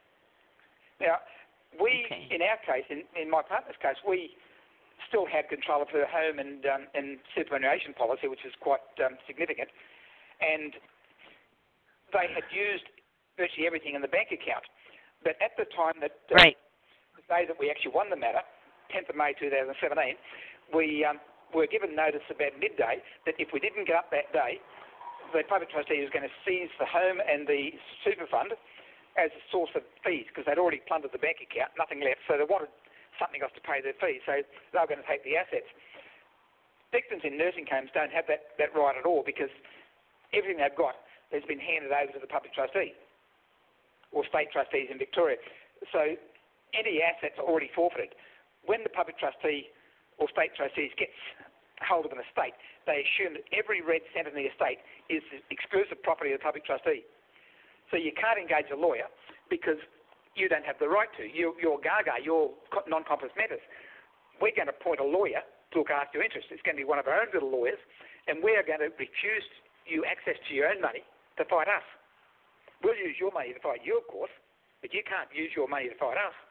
Now, we, okay. in our case, in, in my partner's case, we still had control of her home and, um, and superannuation policy, which is quite um, significant. And they had used virtually everything in the bank account. But at the time that, uh, right. the day that we actually won the matter, tenth of May two thousand seventeen, we um, were given notice about midday that if we didn't get up that day, the public trustee was going to seize the home and the super fund as a source of fees because they'd already plundered the bank account, nothing left, so they wanted something else to pay their fees, so they were going to take the assets. Victims in nursing homes don't have that, that right at all because everything they've got has been handed over to the public trustee or state trustees in Victoria. So any assets are already forfeited. When the public trustee or state trustees gets hold of an estate, they assume that every red cent in the estate is exclusive property of the public trustee. So you can't engage a lawyer because you don't have the right to. You, you're Gaga, you're non-compos mentis. We're going to appoint a lawyer to look after your interests. It's going to be one of our own little lawyers, and we're going to refuse you access to your own money to fight us. We'll use your money to fight you, of course, but you can't use your money to fight us.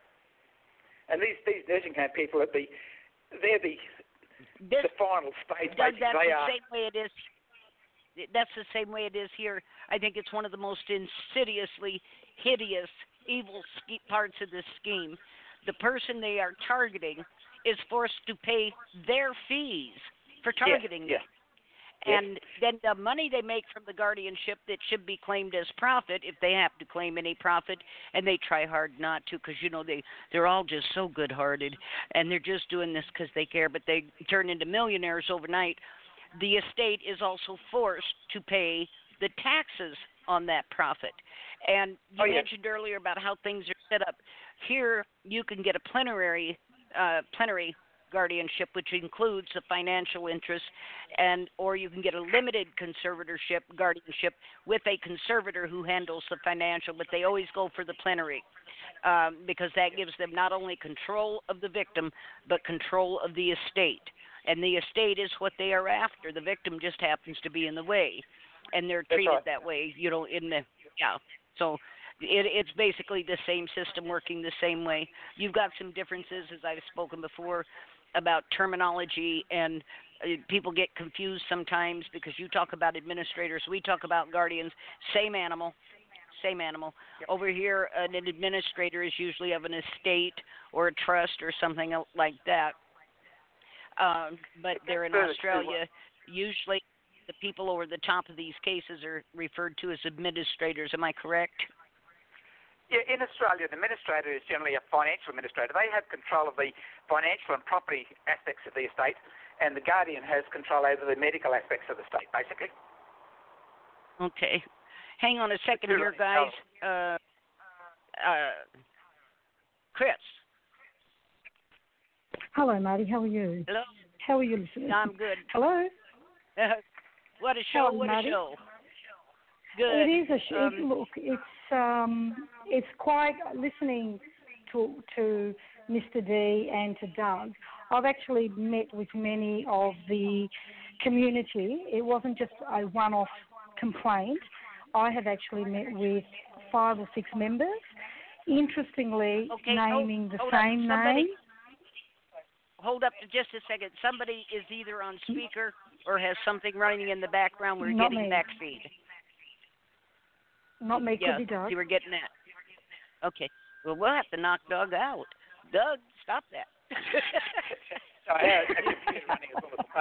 And these, these nursing home people, are the, they're the, this, the final stage, Doug, basically. that's They the are, same way it is. That's the same way it is here. I think it's one of the most insidiously hideous, evil ske- parts of this scheme. The person they are targeting is forced to pay their fees for targeting yes, them. yes. And then the money they make from the guardianship that should be claimed as profit, if they have to claim any profit, and they try hard not to because, you know, they, they're all just so good-hearted, and they're just doing this because they care, but they turn into millionaires overnight. The estate is also forced to pay the taxes on that profit. And you oh, yeah. mentioned earlier about how things are set up. Here, you can get a plenary, uh, plenary guardianship, which includes a financial interest, and or you can get a limited conservatorship guardianship with a conservator who handles the financial, but they always go for the plenary um, because that gives them not only control of the victim, but control of the estate. And the estate is what they are after. The victim just happens to be in the way, and they're That's treated right. that way, you know, in the, yeah. So it, it's basically the same system working the same way. You've got some differences, as I've spoken before, about terminology, and uh, people get confused sometimes because you talk about administrators, we talk about guardians, same animal, same animal. Yep. Over here, an administrator is usually of an estate or a trust or something like that. Um, but they're in Australia, usually the people over the top of these cases are referred to as administrators. Am I correct? Yeah, in Australia, the administrator is generally a financial administrator. They have control of the financial and property aspects of the estate, and the guardian has control over the medical aspects of the estate, basically. Okay. Hang on a second here, guys. Uh, uh, Chris. Hello, Marty. How are you? Hello. How are you listening? I'm good. Hello. Uh, what a show! Hello, what Marty. a show! Good. It is a show. Um, Look, it's um, it's quite listening to to Mister D and to Doug. I've actually met with many of the community. It wasn't just a one-off complaint. I have actually met with five or six members. Interestingly, okay, naming hold, the hold same Somebody, name. Hold up just a second. Somebody is either on speaker or has something running in the background. We're Not getting me. back feed. Not me, Yeah, could be Doug. see, we're getting that. Okay. Well, we'll have to knock Doug out. Doug, stop that. I have a computer running as well as the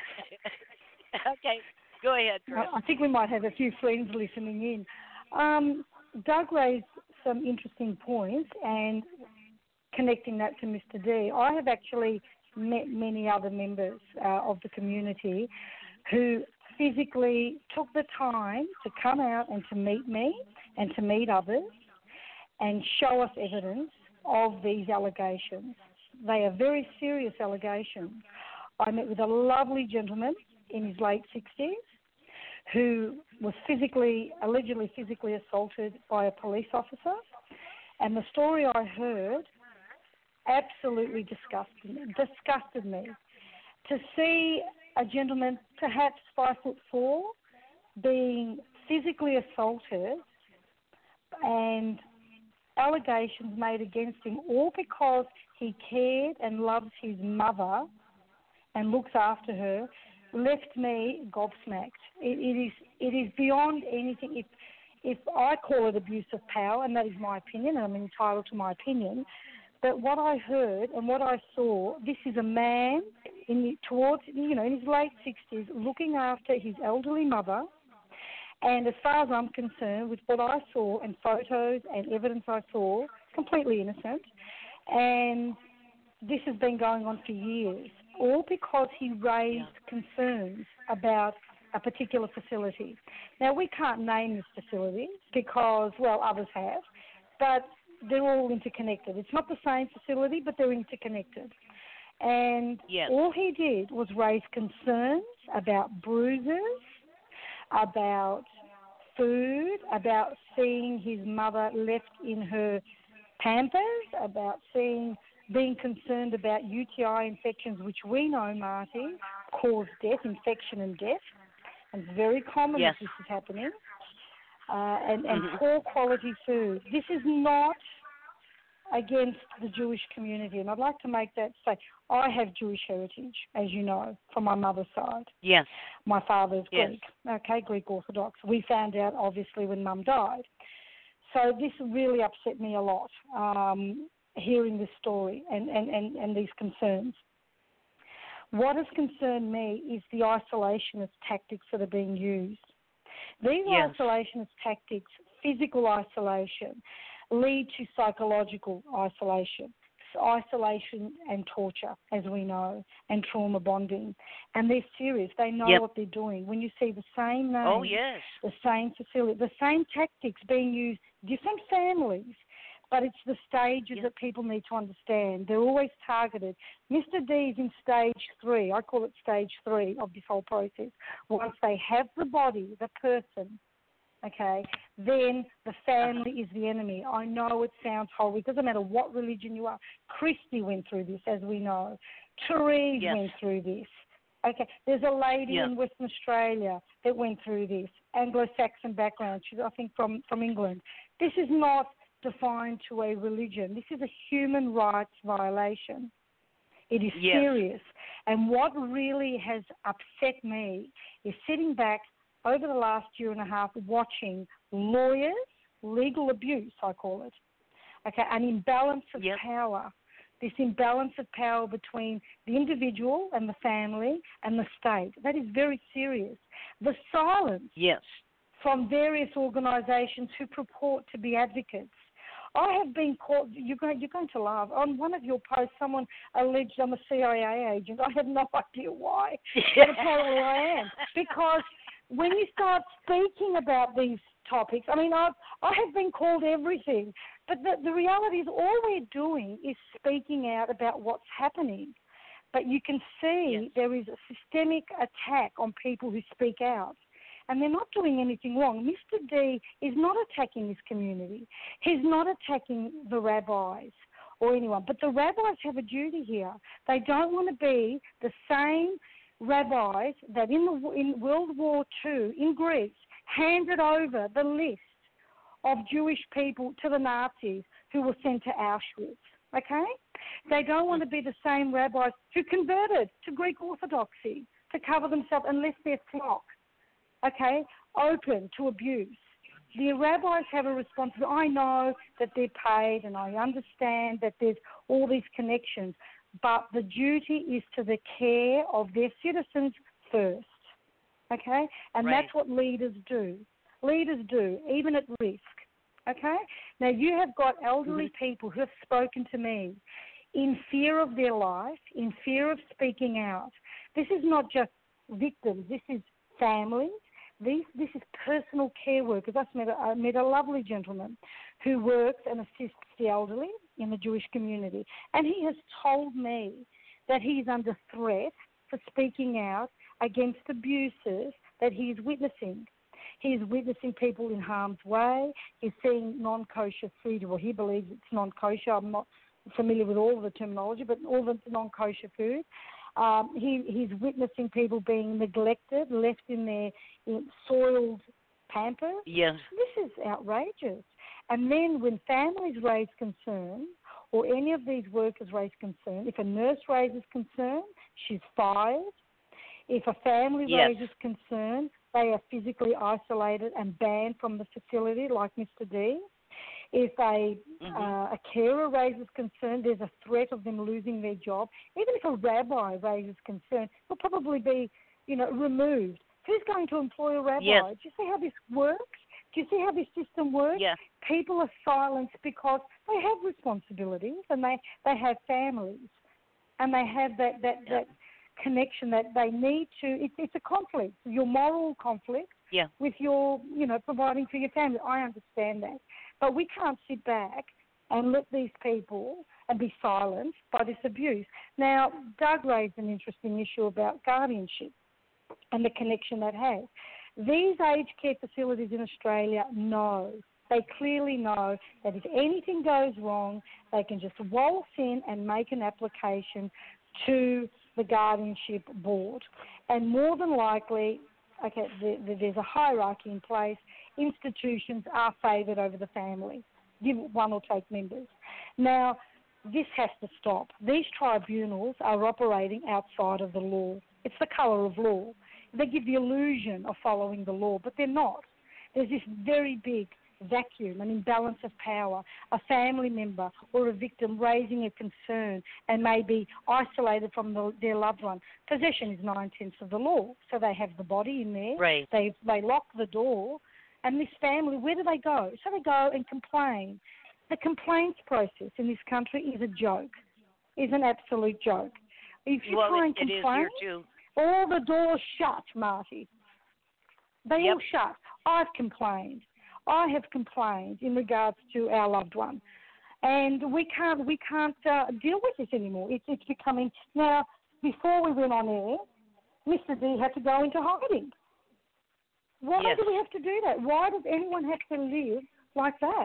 phone. Okay. Go ahead, Chris. I think we might have a few friends listening in. Um, Doug raised some interesting points, and connecting that to Mister D, I have actually met many other members uh, of the community who physically took the time to come out and to meet me and to meet others and show us evidence of these allegations. They are very serious allegations. I met with a lovely gentleman in his late sixties who was physically, allegedly physically assaulted by a police officer. And the story I heard absolutely disgusted me, disgusted me. To see a gentleman, perhaps five foot four, being physically assaulted and allegations made against him, all because he cared and loves his mother and looks after her, left me gobsmacked. It, it is it is beyond anything. If if I call it abuse of power, and that is my opinion, and I'm entitled to my opinion, but what I heard and what I saw, this is a man in the, towards you know in his late sixties, looking after his elderly mother. And as far as I'm concerned, with what I saw and photos and evidence I saw, completely innocent. And this has been going on for years, all because he raised yeah. concerns about a particular facility. Now, we can't name this facility because, well, others have, but they're all interconnected. It's not the same facility, but they're interconnected. And yes. all he did was raise concerns about bruises, about food, about seeing his mother left in her Pampers, about seeing, being concerned about U T I infections, which we know, Marty, cause death, infection and death. And it's very common yes. that this is happening. Uh, and and mm-hmm. poor quality food. This is not against the Jewish community. And I'd like to make that say, I have Jewish heritage, as you know, from my mother's side. Yes. My father's yes. Greek, okay, Greek Orthodox. We found out, obviously, when Mum died. So this really upset me a lot, um, hearing this story and, and, and, and these concerns. What has concerned me is the isolationist tactics that are being used. These yes. isolationist tactics, physical isolation, lead to psychological isolation, isolation and torture, as we know, and trauma bonding. And they're serious. They know yep. what they're doing. When you see the same name, oh, yes. the same facility, the same tactics being used, different families, but it's the stages Yeah. that people need to understand. They're always targeted. Mister D is in stage three. I call it stage three of this whole process. Once they have the body, the person, okay, then the family is the enemy. I know it sounds horrible. It doesn't matter what religion you are. Christy went through this, as we know. Therese Yes. went through this. Okay, there's a lady Yeah. in Western Australia that went through this, Anglo-Saxon background. She's, I think, from, from England. This is not defined to a religion. This is a human rights violation. It is Yes. serious. And what really has upset me is sitting back over the last year and a half watching lawyers, legal abuse, I call it, okay, an imbalance of Yep. power, this imbalance of power between the individual and the family and the state. That is very serious. The silence Yes. from various organisations who purport to be advocates. I have been called, you're going, you're going to laugh, on one of your posts someone alleged I'm a C I A agent. I have no idea why, but apparently I am. Because when you start speaking about these topics, I mean, I've, I have been called everything, but the, the reality is all we're doing is speaking out about what's happening. But you can see Yes. there is a systemic attack on people who speak out. And they're not doing anything wrong. Mister D is not attacking this community. He's not attacking the rabbis or anyone. But the rabbis have a duty here. They don't want to be the same rabbis that in the in World War Two in Greece handed over the list of Jewish people to the Nazis who were sent to Auschwitz. Okay? They don't want to be the same rabbis who converted to Greek Orthodoxy to cover themselves and left their flock. Okay, open to abuse. The rabbis have a responsibility. I know that they're paid and I understand that there's all these connections, but the duty is to the care of their citizens first. Okay, and Right. that's what leaders do. Leaders do, even at risk. Okay, now you have got elderly Mm-hmm. people who have spoken to me in fear of their life, in fear of speaking out. This is not just victims, this is families. These, this is personal care workers. I met, a, I met a lovely gentleman who works and assists the elderly in the Jewish community. And he has told me that he is under threat for speaking out against abuses that he is witnessing. He is witnessing people in harm's way. He's seeing non-kosher food. Well, he believes it's non-kosher. I'm not familiar with all of the terminology, but all the non-kosher food. Um, he, he's witnessing people being neglected, left in their in soiled pampers. Yes. This is outrageous. And then when families raise concern, or any of these workers raise concern, if a nurse raises concern, she's fired. If a family Yes. raises concern, they are physically isolated and banned from the facility, like Mister D. If a, Mm-hmm. uh, a carer raises concern, there's a threat of them losing their job. Even if a rabbi raises concern, he'll probably be, you know, removed. Who's going to employ a rabbi? Yes. Do you see how this works? Do you see how this system works? Yes. People are silenced because they have responsibilities and they, they have families and they have that, that, Yeah. that connection that they need to. It's, it's a conflict, your moral conflict Yeah. with your, you know, providing for your family. I understand that. But we can't sit back and let these people and be silenced by this abuse. Now, Doug raised an interesting issue about guardianship and the connection that has. These aged care facilities in Australia know, they clearly know that if anything goes wrong, they can just waltz in and make an application to the guardianship board. And more than likely, okay, the, the, there's a hierarchy in place. Institutions are favoured over the family. Give one or take members. Now, this has to stop. These tribunals are operating outside of the law. It's the colour of law. They give the illusion of following the law, but they're not. There's this very big vacuum, an imbalance of power, a family member or a victim raising a concern and may be isolated from the, their loved one. Possession is nine-tenths of the law, so they have the body in there. Right. They, they lock the door, and this family, where do they go? So they go and complain. The complaints process in this country is a joke, is an absolute joke. If you Well, try and it, it is complain, here too. all the doors shut, Marty. They Yep. all shut. I've complained. I have complained in regards to our loved one. and we can't we can't uh, deal with this anymore. It's it's becoming now. Before we went on air, Mister D had to go into hiding. Why Yes. do we have to do that? Why does anyone have to live like that?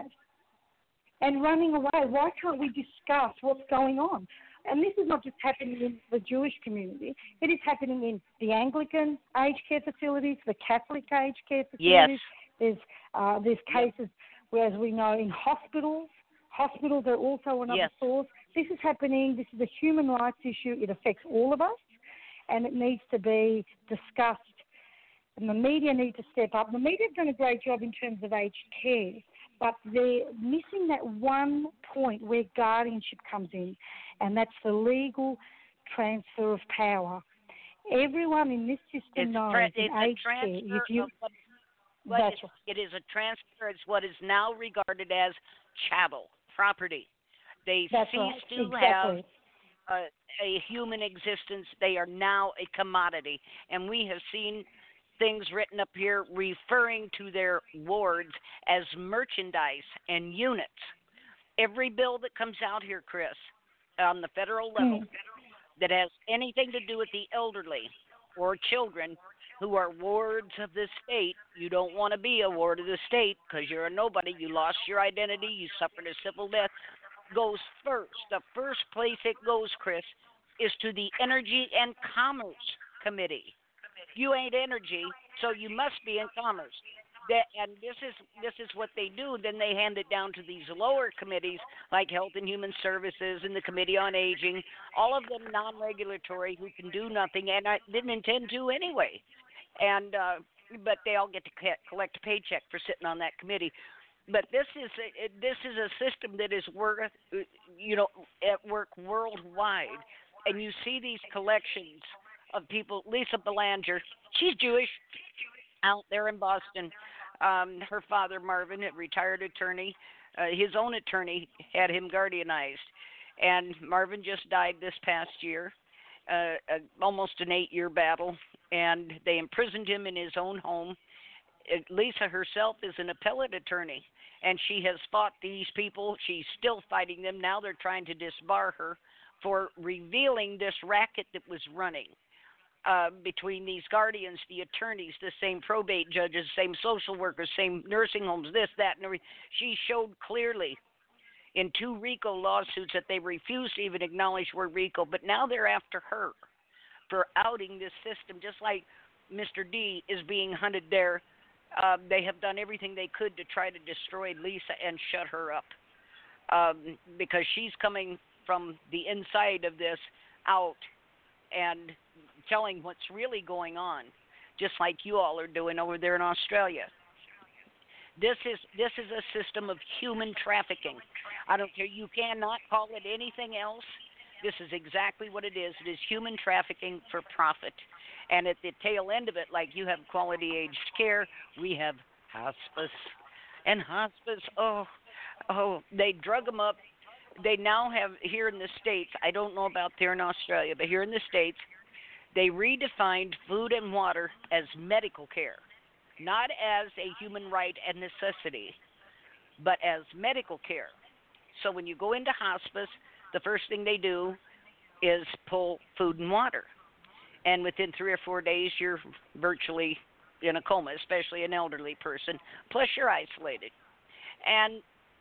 And running away. Why can't we discuss what's going on? And this is not just happening in the Jewish community. It is happening in the Anglican aged care facilities, the Catholic aged care facilities. Yes. There's uh, there's cases where, as we know, in hospitals. Hospitals are also another Yes. source. This is happening. This is a human rights issue. It affects all of us, and it needs to be discussed. And the media need to step up. The media have done a great job in terms of aged care, but they're missing that one point where guardianship comes in, and that's the legal transfer of power. Everyone in this system It's, knows tra- in it's a aged care, transfer if you, of what, what that's is, it is a transfer. It's what is now regarded as chattel property. They That's cease right. to Exactly. have a, a human existence. They are now a commodity, and we have seen things written up here referring to their wards as merchandise and units. Every bill that comes out here, Chris, on the federal level, Hmm. that has anything to do with the elderly or children who are wards of the state, you don't want to be a ward of the state because you're a nobody. You lost your identity. You suffered a civil death. Goes first. The first place it goes, Chris, is to the Energy and Commerce Committee. You ain't energy, so you must be in commerce. That, and this is this is what they do. Then they hand it down to these lower committees like Health and Human Services and the Committee on Aging, all of them non-regulatory who can do nothing, and I didn't intend to anyway. And uh, but they all get to collect a paycheck for sitting on that committee. But this is a, this is a system that is work, you know, at work worldwide, and you see these collections of people. Lisa Belanger, she's Jewish, out there in Boston. Um, her father, Marvin, a retired attorney, uh, his own attorney had him guardianized, and Marvin just died this past year, uh, uh, almost an eight-year battle, and they imprisoned him in his own home. Lisa herself is an appellate attorney, and she has fought these people. She's still fighting them. Now they're trying to disbar her for revealing this racket that was running uh, between these guardians, the attorneys, the same probate judges, same social workers, same nursing homes, this, that, and everything. She showed clearly in two RICO lawsuits that they refused to even acknowledge were RICO, but now they're after her for outing this system, just like Mister D is being hunted there. Uh, they have done everything they could to try to destroy Lisa and shut her up um, because she's coming from the inside of this out and telling what's really going on, just like you all are doing over there in Australia. This is this is a system of human trafficking. I don't care. You cannot call it anything else. This is exactly what it is. It is human trafficking for profit. And at the tail end of it, like you have quality aged care, we have hospice. And hospice, oh, oh, they drug them up. They now have, here in the States, I don't know about there in Australia, but here in the States, they redefined food and water as medical care, not as a human right and necessity, but as medical care. So when you go into hospice, the first thing they do is pull food and water. And within three or four days, you're virtually in a coma, especially an elderly person, plus you're isolated. And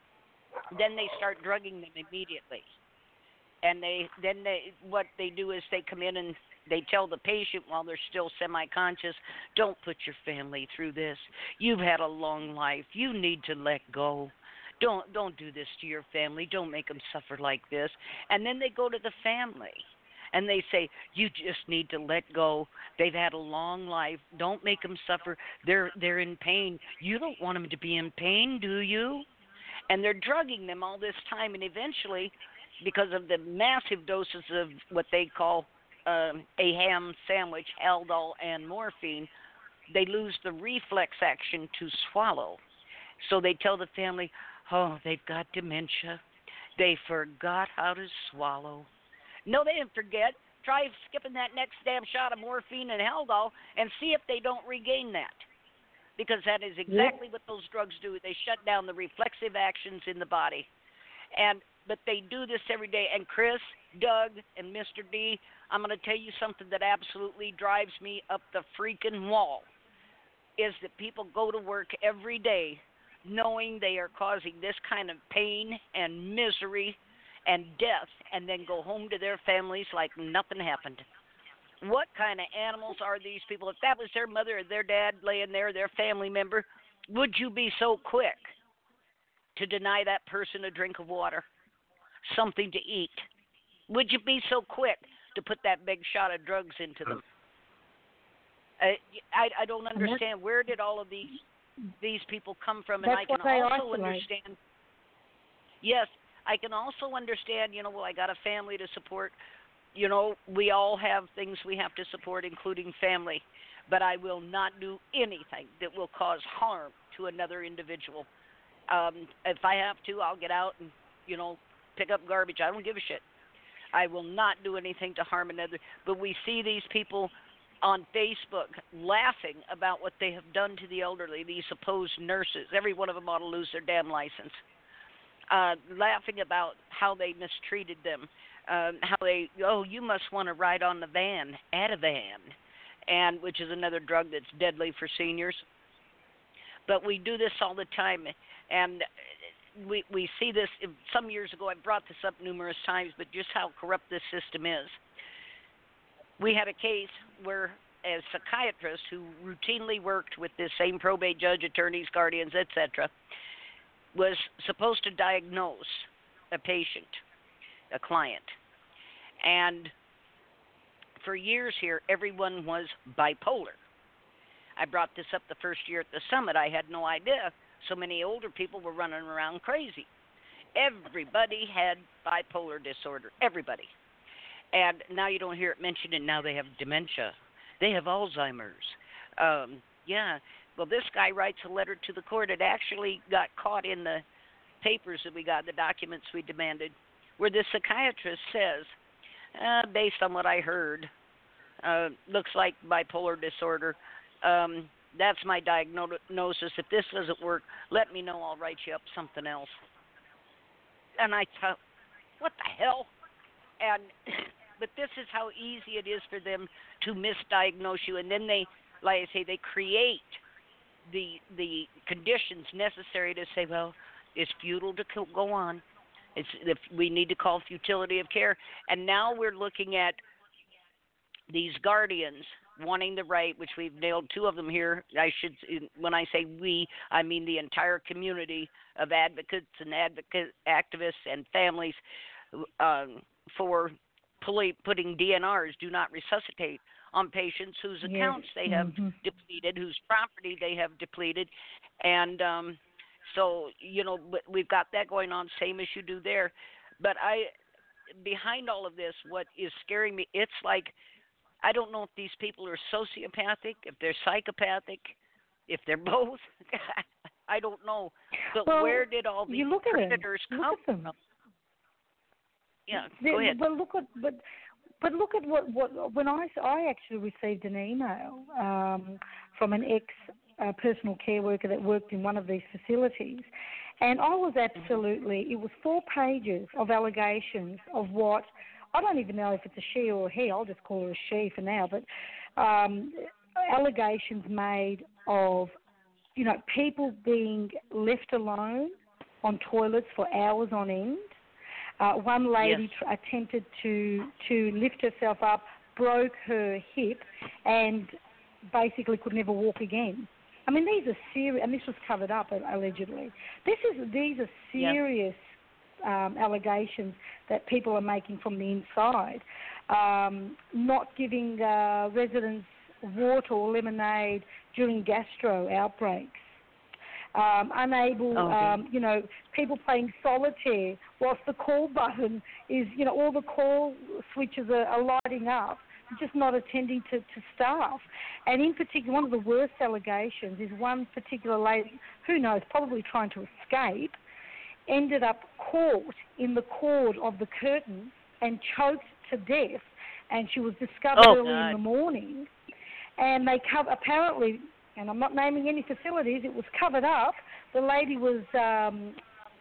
then they start drugging them immediately. And they then they what they do is they come in and they tell the patient while they're still semi-conscious, don't put your family through this. You've had a long life. You need to let go. Don't don't do this to your family. Don't make them suffer like this. And then they go to the family and they say, you just need to let go. They've had a long life. Don't make them suffer. They're they're in pain. You don't want them to be in pain, do you? And they're drugging them all this time, and eventually, because of the massive doses of what they call um, a ham sandwich, Haldol, and morphine, they lose the reflex action to swallow. So they tell the family, oh, they've got dementia. They forgot how to swallow. No, they didn't forget. Try skipping that next damn shot of morphine and Haldol and see if they don't regain that. Because that is exactly what those drugs do. They shut down the reflexive actions in the body. And but they do this every day. And Chris, Doug, and Mister D, I'm going to tell you something that absolutely drives me up the freaking wall, is that people go to work every day knowing they are causing this kind of pain and misery and death, and then go home to their families like nothing happened. What kind of animals are these people? If that was their mother or their dad laying there, their family member, would you be so quick to deny that person a drink of water, something to eat? Would you be so quick to put that big shot of drugs into them? Uh, I, I don't understand. Where did all of these these people come from? And That's I can what they also isolate. understand. Yes, I can also understand, you know, well, I got a family to support. You know, we all have things we have to support, including family. But I will not do anything that will cause harm to another individual. Um, if I have to, I'll get out and, you know, pick up garbage. I don't give a shit. I will not do anything to harm another. But we see these people on Facebook laughing about what they have done to the elderly, these supposed nurses. Every one of them ought to lose their damn license. Uh, laughing about how they mistreated them, um, how they, oh, you must want to ride on the van, Ativan, and which is another drug that's deadly for seniors. But we do this all the time, and we we see this. Some years ago, I brought this up numerous times, but just how corrupt this system is. We had a case where a psychiatrist who routinely worked with this same probate judge, attorneys, guardians, et cetera, was supposed to diagnose a patient, a client. And for years here, everyone was bipolar. I brought this up the first year at the summit. I had no idea so many older people were running around crazy. Everybody had bipolar disorder, everybody. And now you don't hear it mentioned, and now they have dementia. They have Alzheimer's. Um, yeah, well, this guy writes a letter to the court. It actually got caught in the papers that we got, the documents we demanded, where the psychiatrist says, uh, based on what I heard, uh, looks like bipolar disorder. Um, that's my diagnosis. If this doesn't work, let me know. I'll write you up something else. And I thought, what the hell? And but this is how easy it is for them to misdiagnose you. And then they, like I say, they create the the conditions necessary to say, well, it's futile to go on. It's if we need to call futility of care. And now we're looking at these guardians wanting the right, which we've nailed two of them here. I should, when I say we, I mean the entire community of advocates and advocate activists and families um, for putting D N Rs, do not resuscitate, on patients whose accounts yes. they have mm-hmm. depleted, whose property they have depleted. And um, so, you know, we've got that going on, same as you do there. But I, behind all of this, what is scaring me, it's like, I don't know if these people are sociopathic, if they're psychopathic, if they're both. I don't know. But well, where did all these predators come from? Yeah, go ahead. But look at but but look at what, what when I I actually received an email um, from an ex uh, personal care worker that worked in one of these facilities, and I was absolutely it was four pages of allegations of what I don't even know if it's a she or a he. I'll just call her a she for now. But um, allegations made of you know people being left alone on toilets for hours on end. Uh, one lady yes. tr- attempted to to lift herself up, broke her hip, and basically could never walk again. I mean, these are serious, and this was covered up allegedly. This is these are serious yep. um, allegations that people are making from the inside. Um, not giving uh, residents water or lemonade during gastro outbreaks. Um, unable, oh, um, you know, people playing solitaire whilst the call button is, you know, all the call switches are, are lighting up, just not attending to, to staff. And in particular, one of the worst allegations is one particular lady, who knows, probably trying to escape, ended up caught in the cord of the curtain and choked to death, and she was discovered oh, early God. in the morning. And they cover, apparently, and I'm not naming any facilities, it was covered up. The lady was um,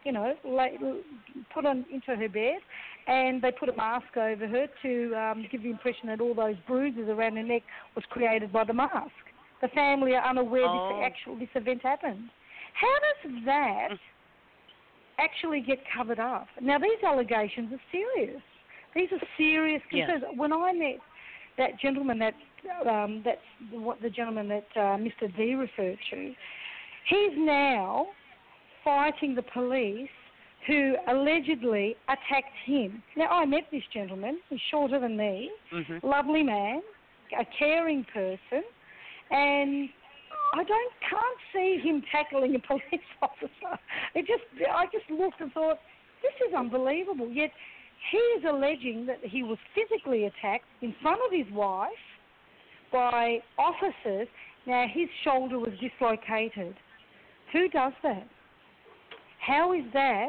you know, lay, put on into her bed, and they put a mask over her to um, give the impression that all those bruises around her neck was created by the mask. The family are unaware oh. this actual this event happened. How does that actually get covered up? Now, these allegations are serious. These are serious concerns. Yes. When I met that gentleman, that um, that's what the gentleman that uh, Mister D referred to, he's now fighting the police who allegedly attacked him. Now, I met this gentleman. He's shorter than me, mm-hmm. lovely man, a caring person, and I don't can't see him tackling a police officer. It just I just looked and thought, this is unbelievable. Yet he is alleging that he was physically attacked in front of his wife by officers. Now, his shoulder was dislocated. Who does that? How is that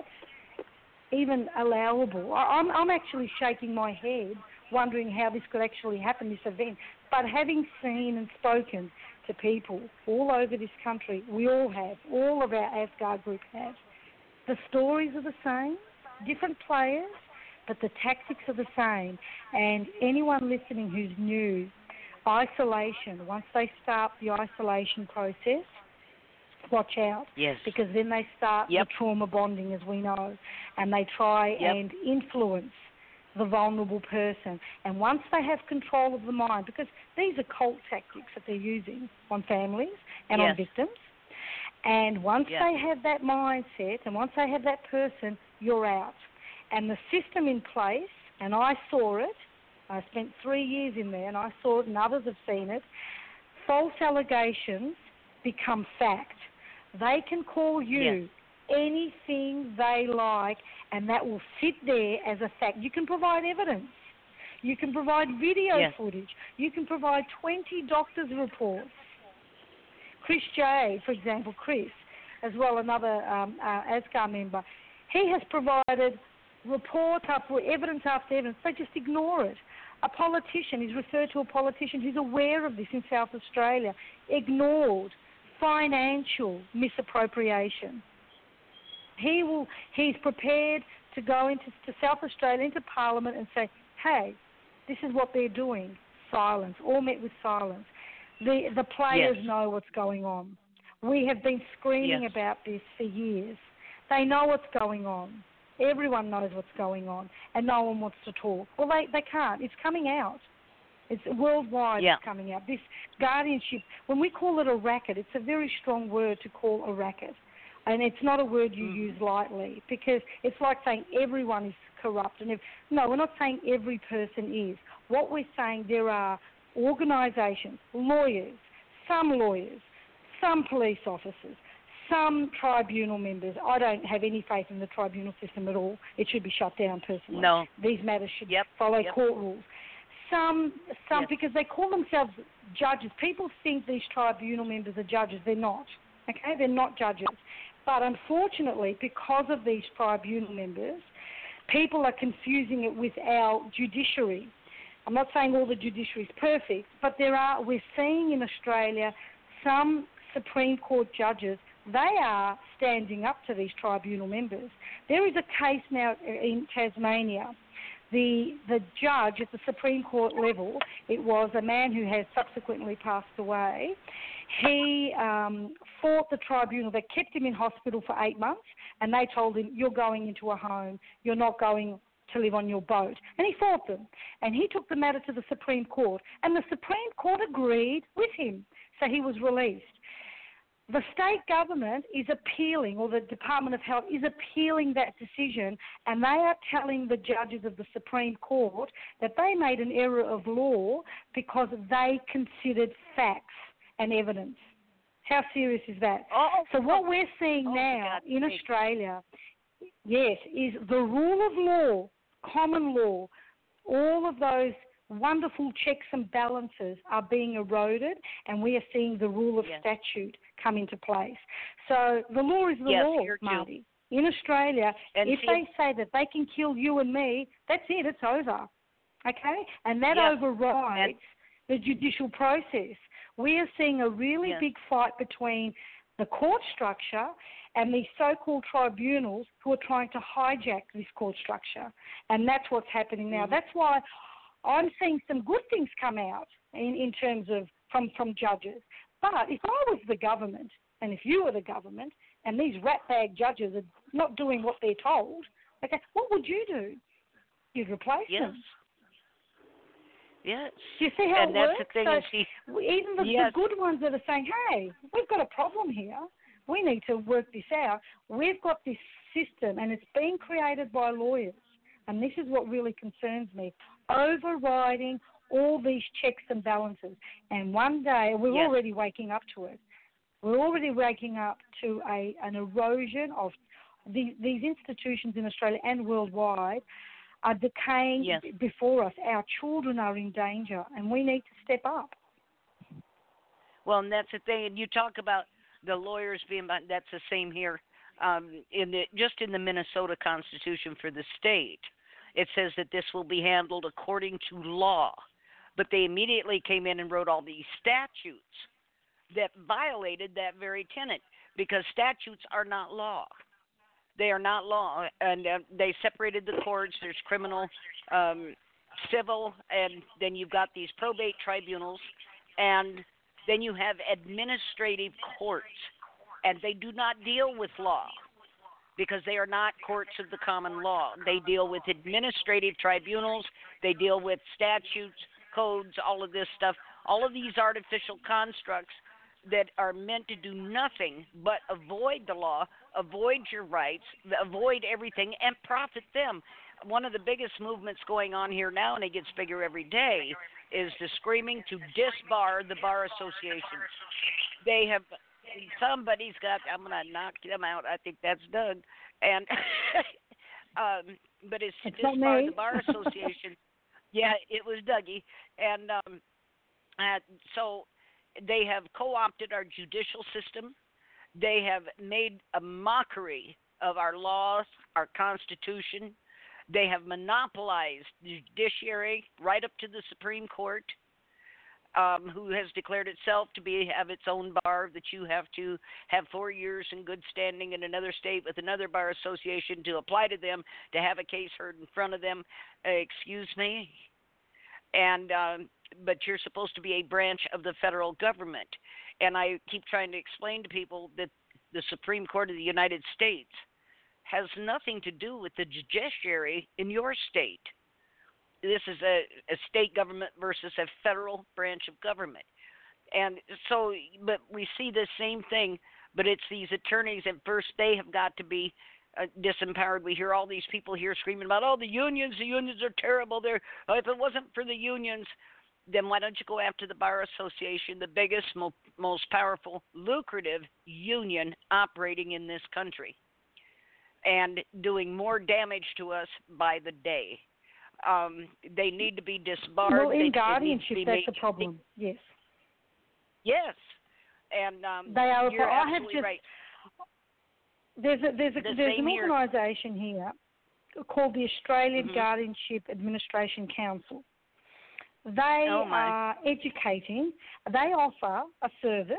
even allowable? I'm, I'm actually shaking my head, wondering how this could actually happen, this event. But having seen and spoken to people all over this country, we all have, all of our Asgard group have, the stories are the same, different players, but the tactics are the same. And anyone listening who's new, isolation, once they start the isolation process, watch out. Yes. Because then they start yep. the trauma bonding, as we know, and they try yep. and influence the vulnerable person. And once they have control of the mind, because these are cult tactics that they're using on families and yes. on victims, and once yes. they have that mindset and once they have that person, you're out. And the system in place, and I saw it, I spent three years in there and I saw it and others have seen it, false allegations become fact. They can call you yes. anything they like, and that will sit there as a fact. You can provide evidence. You can provide video yes. footage. You can provide twenty doctors' reports. Chris J, for example, Chris, as well, another um, uh, ASCAR member, he has provided report after evidence after evidence. They just ignore it. A politician is referred to a politician who's aware of this in South Australia, ignored. Financial misappropriation. He will. He's prepared to go into to South Australia, into Parliament, and say, "Hey, this is what they're doing." Silence. All met with silence. The the players yes. know what's going on. We have been screaming yes. about this for years. They know what's going on. Everyone knows what's going on, and no one wants to talk. Well, they they can't. It's coming out. It's worldwide yeah. it's coming out. This guardianship, when we call it a racket, it's a very strong word to call a racket. And it's not a word you mm. use lightly, because it's like saying everyone is corrupt. And if, no, we're not saying every person is. What we're saying, there are organisations, lawyers, some lawyers, some police officers, some tribunal members. I don't have any faith in the tribunal system at all. It should be shut down personally. No. These matters should yep. follow yep. court rules. Some, some yes. because they call themselves judges. People think these tribunal members are judges. They're not. Okay, they're not judges. But unfortunately, because of these tribunal members, people are confusing it with our judiciary. I'm not saying all the judiciary is perfect, but there are. We're seeing in Australia some Supreme Court judges. They are standing up to these tribunal members. There is a case now in Tasmania. The the judge at the Supreme Court level, it was a man who has subsequently passed away. He um, fought the tribunal. They kept him in hospital for eight months, and they told him, you're going into a home. You're not going to live on your boat. And he fought them. And he took the matter to the Supreme Court, and the Supreme Court agreed with him. So he was released. The state government is appealing, or the Department of Health is appealing that decision, and they are telling the judges of the Supreme Court that they made an error of law because they considered facts and evidence. How serious is that? Oh, so what we're seeing oh, now in sake. Australia, yes, is the rule of law, common law, all of those wonderful checks and balances are being eroded, and we are seeing the rule of yes. statute come into place. So the law is the yes, law, here Marty. Too. In Australia, and if see, they say that they can kill you and me, that's it, it's over. Okay? And that yes. overrides and, the judicial process. We are seeing a really yes. big fight between the court structure and these so-called tribunals who are trying to hijack this court structure. And that's what's happening now. Mm-hmm. That's why I'm seeing some good things come out in, in terms of from, from judges. But if I was the government, and if you were the government, and these ratbag judges are not doing what they're told, okay, what would you do? You'd replace yes. them. Yes. Do you see how and it that's works? The thing so is he, even the, yes. the good ones that are saying, hey, we've got a problem here. We need to work this out. We've got this system, and it's being created by lawyers. And this is what really concerns me, overriding all these checks and balances. And one day, we're yes. already waking up to it. We're already waking up to a an erosion of the, these institutions in Australia and worldwide are decaying yes. b- before us. Our children are in danger, and we need to step up. Well, and that's the thing. And you talk about the lawyers being, that's the same here. Um, in the, just in the Minnesota Constitution for the state, it says that this will be handled according to law. But they immediately came in and wrote all these statutes that violated that very tenet, because statutes are not law. They are not law, and uh, they separated the courts. There's criminal, um, civil, and then you've got these probate tribunals, and then you have administrative courts, and they do not deal with law because they are not courts of the common law. They deal with administrative tribunals. They deal with statutes, codes, all of this stuff, all of these artificial constructs that are meant to do nothing but avoid the law, avoid your rights, avoid everything, and profit them. One of the biggest movements going on here now, and it gets bigger every day, is the screaming to disbar the bar associations. They have, somebody's got, I'm going to knock them out. I think that's Doug. And, um, but it's to it's disbar the bar association. Yeah, it was Dougie. And um, uh, so they have co-opted our judicial system. They have made a mockery of our laws, our Constitution. They have monopolized the judiciary right up to the Supreme Court, um, who has declared itself to be have its own bar, that you have to have four years in good standing in another state with another bar association to apply to them to have a case heard in front of them. Uh, excuse me. And um, but you're supposed to be a branch of the federal government. And I keep trying to explain to people that the Supreme Court of the United States has nothing to do with the judiciary in your state. This is a, a state government versus a federal branch of government. And so, but we see the same thing, but it's these attorneys, at first they have got to be uh, disempowered. We hear all these people here screaming about, oh, the unions, the unions are terrible. They're, oh, if it wasn't for the unions, then why don't you go after the Bar Association, the biggest, mo- most powerful, lucrative union operating in this country, and doing more damage to us by the day. Um, they need to be disbarred. Well, in they, guardianship, they that's made, a problem, they, yes. Yes. And um, they are, you're I have absolutely just, right. There's, a, there's, a, the there's an here. organisation here called the Australian mm-hmm. Guardianship Administration Council. They oh are educating. They offer a service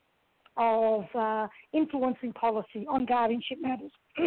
of uh, influencing policy on guardianship matters.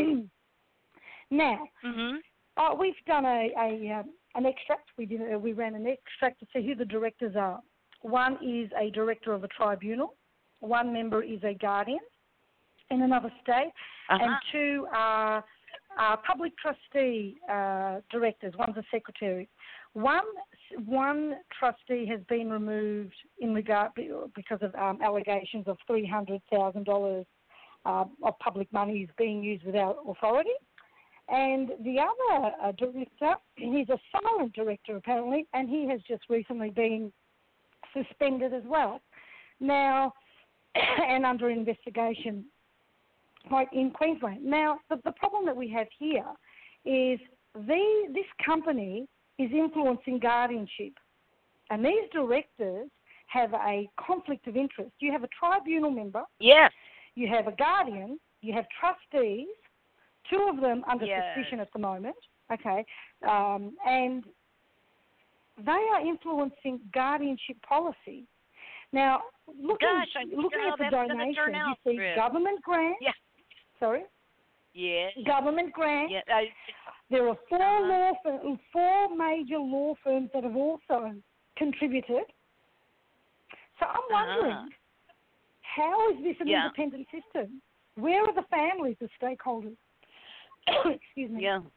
Now, mm-hmm. uh, we've done a, a um, an extract. We did a, we ran an extract to see who the directors are. One is a director of a tribunal. One member is a guardian in another state, uh-huh. and two are, are public trustee uh, directors. One's a secretary. One one trustee has been removed in regard because of um, allegations of three hundred thousand dollars uh, of public money is being used without authority. And the other uh, director, he's a silent director apparently, and he has just recently been suspended as well. Now, and under investigation right in Queensland. Now, the, the problem that we have here is the, this company is influencing guardianship. And these directors have a conflict of interest. You have a tribunal member. Yes. You have a guardian. You have trustees, two of them under yes. suspicion at the moment. Okay. Um, and they are influencing guardianship policy. Now, looking, Gosh, I looking know at the that's gonna donations, turn you out, see Chris. government grants. Yeah. Sorry? Yeah. Government grants. Yeah. I, There are four uh-huh. law firms, four major law firms that have also contributed. So I'm wondering, uh-huh. how is this an Yeah. independent system? Where are the families, the stakeholders? Excuse me. Yeah.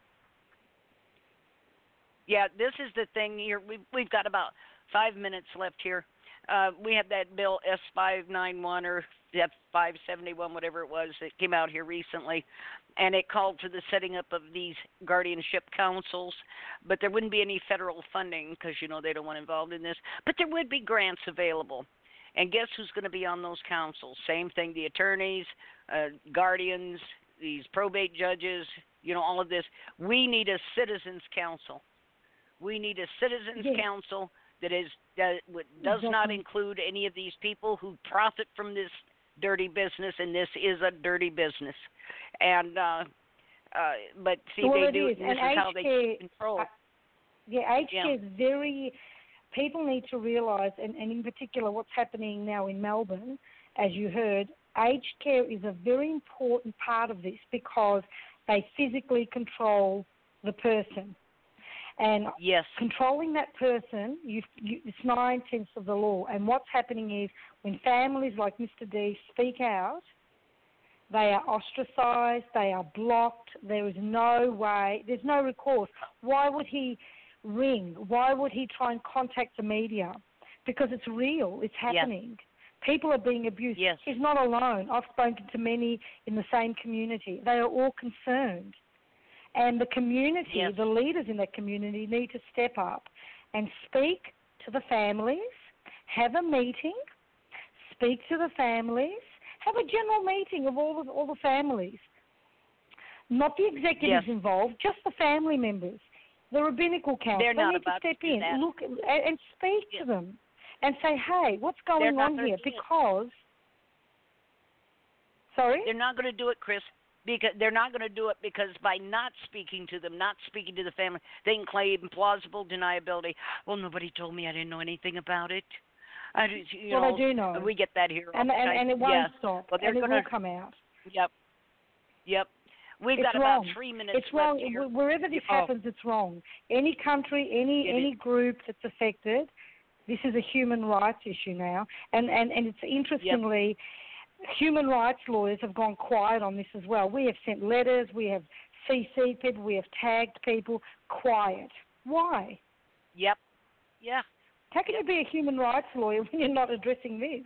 Yeah, this is the thing here. We've, we've got about five minutes left here. Uh, we had that bill S five ninety-one or F five seventy-one, whatever it was, that came out here recently, and it called for the setting up of these guardianship councils, but there wouldn't be any federal funding because, you know, they don't want involved in this, but there would be grants available. And guess who's going to be on those councils? Same thing, the attorneys, uh, guardians, these probate judges, you know, all of this. We need a citizens council. We need a citizens Yes. council that is that does Exactly. not include any of these people who profit from this dirty business, and this is a dirty business. And uh, uh, but see, well, they it do, is. and this and is how they H K, control. Uh, yeah, H K Yeah. is very. People need to realise, and, and in particular, what's happening now in Melbourne, as you heard, aged care is a very important part of this because they physically control the person. And Yes. controlling that person, you, you, it's nine tenths of the law. And what's happening is when families like Mister D speak out, they are ostracised, they are blocked, there is no way, there's no recourse. Why would he ring? Why would he try and contact the media? Because it's real, it's happening. Yes. People are being abused. Yes. He's not alone. I've spoken to many in the same community. They are all concerned. And the community, yes. the leaders in that community need to step up and speak to the families, have a meeting, speak to the families, have a general meeting of all the, all the families. Not the executives yes. involved, just the family members. The rabbinical council, They're they not need to about step to do in, that. look, and, and speak yes. to them and say, hey, what's going They're on not here? do it. Because, sorry? They're not going to do it, Chris. Because they're not going to do it because by not speaking to them, not speaking to the family, they can claim plausible deniability. Well, nobody told me. I didn't know anything about it. I, you well, know, they do know. We get that here all and, the and, time. and it won't yeah. stop. Well, and it gonna, will come out. Yep. Yep. We've it's got wrong. about three minutes It's left wrong. here. Wherever this oh. happens, it's wrong. Any country, any it any is. group that's affected, this is a human rights issue now. And, and, and it's interestingly, yep. human rights lawyers have gone quiet on this as well. We have sent letters, we have C C'd people, we have tagged people. Quiet. Why? Yep. Yeah. How can yep. you be a human rights lawyer when you're not addressing this?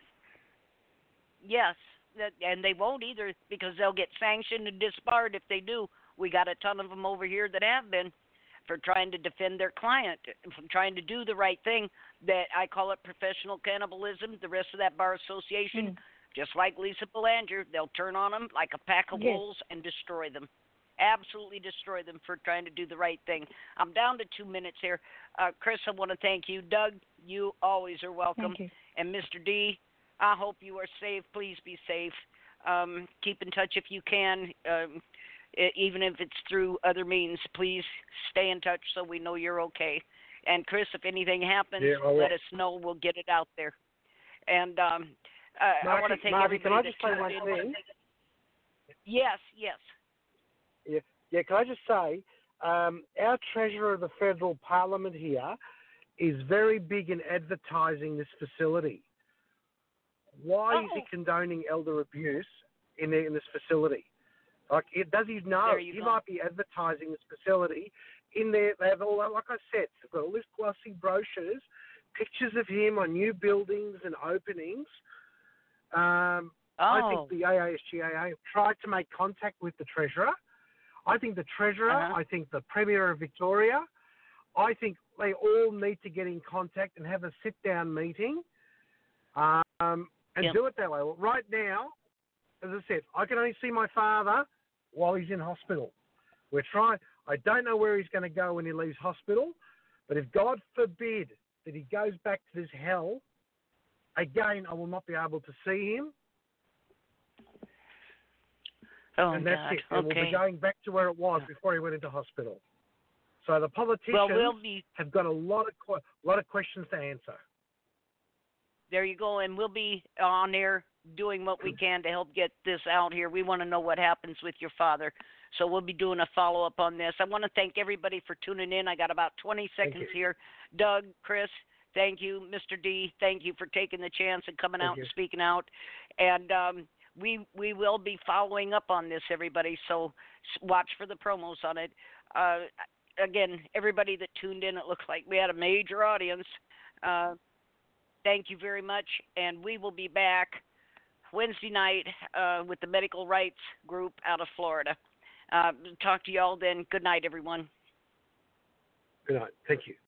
Yes, and they won't either because they'll get sanctioned and disbarred if they do. We got a ton of them over here that have been for trying to defend their client, from trying to do the right thing. That I call it professional cannibalism. The rest of that bar association, mm. just like Lisa Belanger, they'll turn on them like a pack of yes. wolves and destroy them. Absolutely destroy them for trying to do the right thing. I'm down to two minutes here. Uh, Chris, I want to thank you. Doug, you always are welcome. Thank you. And Mister D, I hope you are safe. Please be safe. Um, keep in touch if you can, um, even if it's through other means. Please stay in touch so we know you're okay. And, Chris, if anything happens, yeah, let us know. We'll get it out there. And um, uh, Marty, I want to thank Marty, everybody can I just that say one tuned in. thing? Yes, yes. Yeah, yeah. Can I just say, um, our Treasurer of the Federal Parliament here is very big in advertising this facility. Why oh. is he condoning elder abuse in the, in this facility? Like, it, does he know? He go. might be advertising this facility. In there, they have all, like I said, they've got all these glossy brochures, pictures of him on new buildings and openings. Um, oh. I think the A A S G A A tried to make contact with the Treasurer. I think the Treasurer, uh-huh. I think the Premier of Victoria, I think they all need to get in contact and have a sit-down meeting um, and yep. do it that way. Well, right now, as I said, I can only see my father while he's in hospital. We're trying. I don't know where he's going to go when he leaves hospital, but if God forbid that he goes back to this hell, again, I will not be able to see him. Oh, and that's God. it. And okay. we'll be going back to where it was before he went into hospital. So the politicians well, we'll be, have got a lot of a lot of questions to answer. There you go, and we'll be on air doing what we can to help get this out here. We want to know what happens with your father. So we'll be doing a follow-up on this. I want to thank everybody for tuning in. I got about twenty seconds here. Doug, Chris, thank you. Mister D, thank you for taking the chance and coming Thank out you. and speaking out. And um, we we will be following up on this, everybody, so watch for the promos on it. Uh, again, everybody that tuned in, it looks like we had a major audience. Uh, thank you very much, and we will be back Wednesday night uh, with the Medical Rights Group out of Florida. Uh, talk to you all then. Good night, everyone. Good night. Thank you.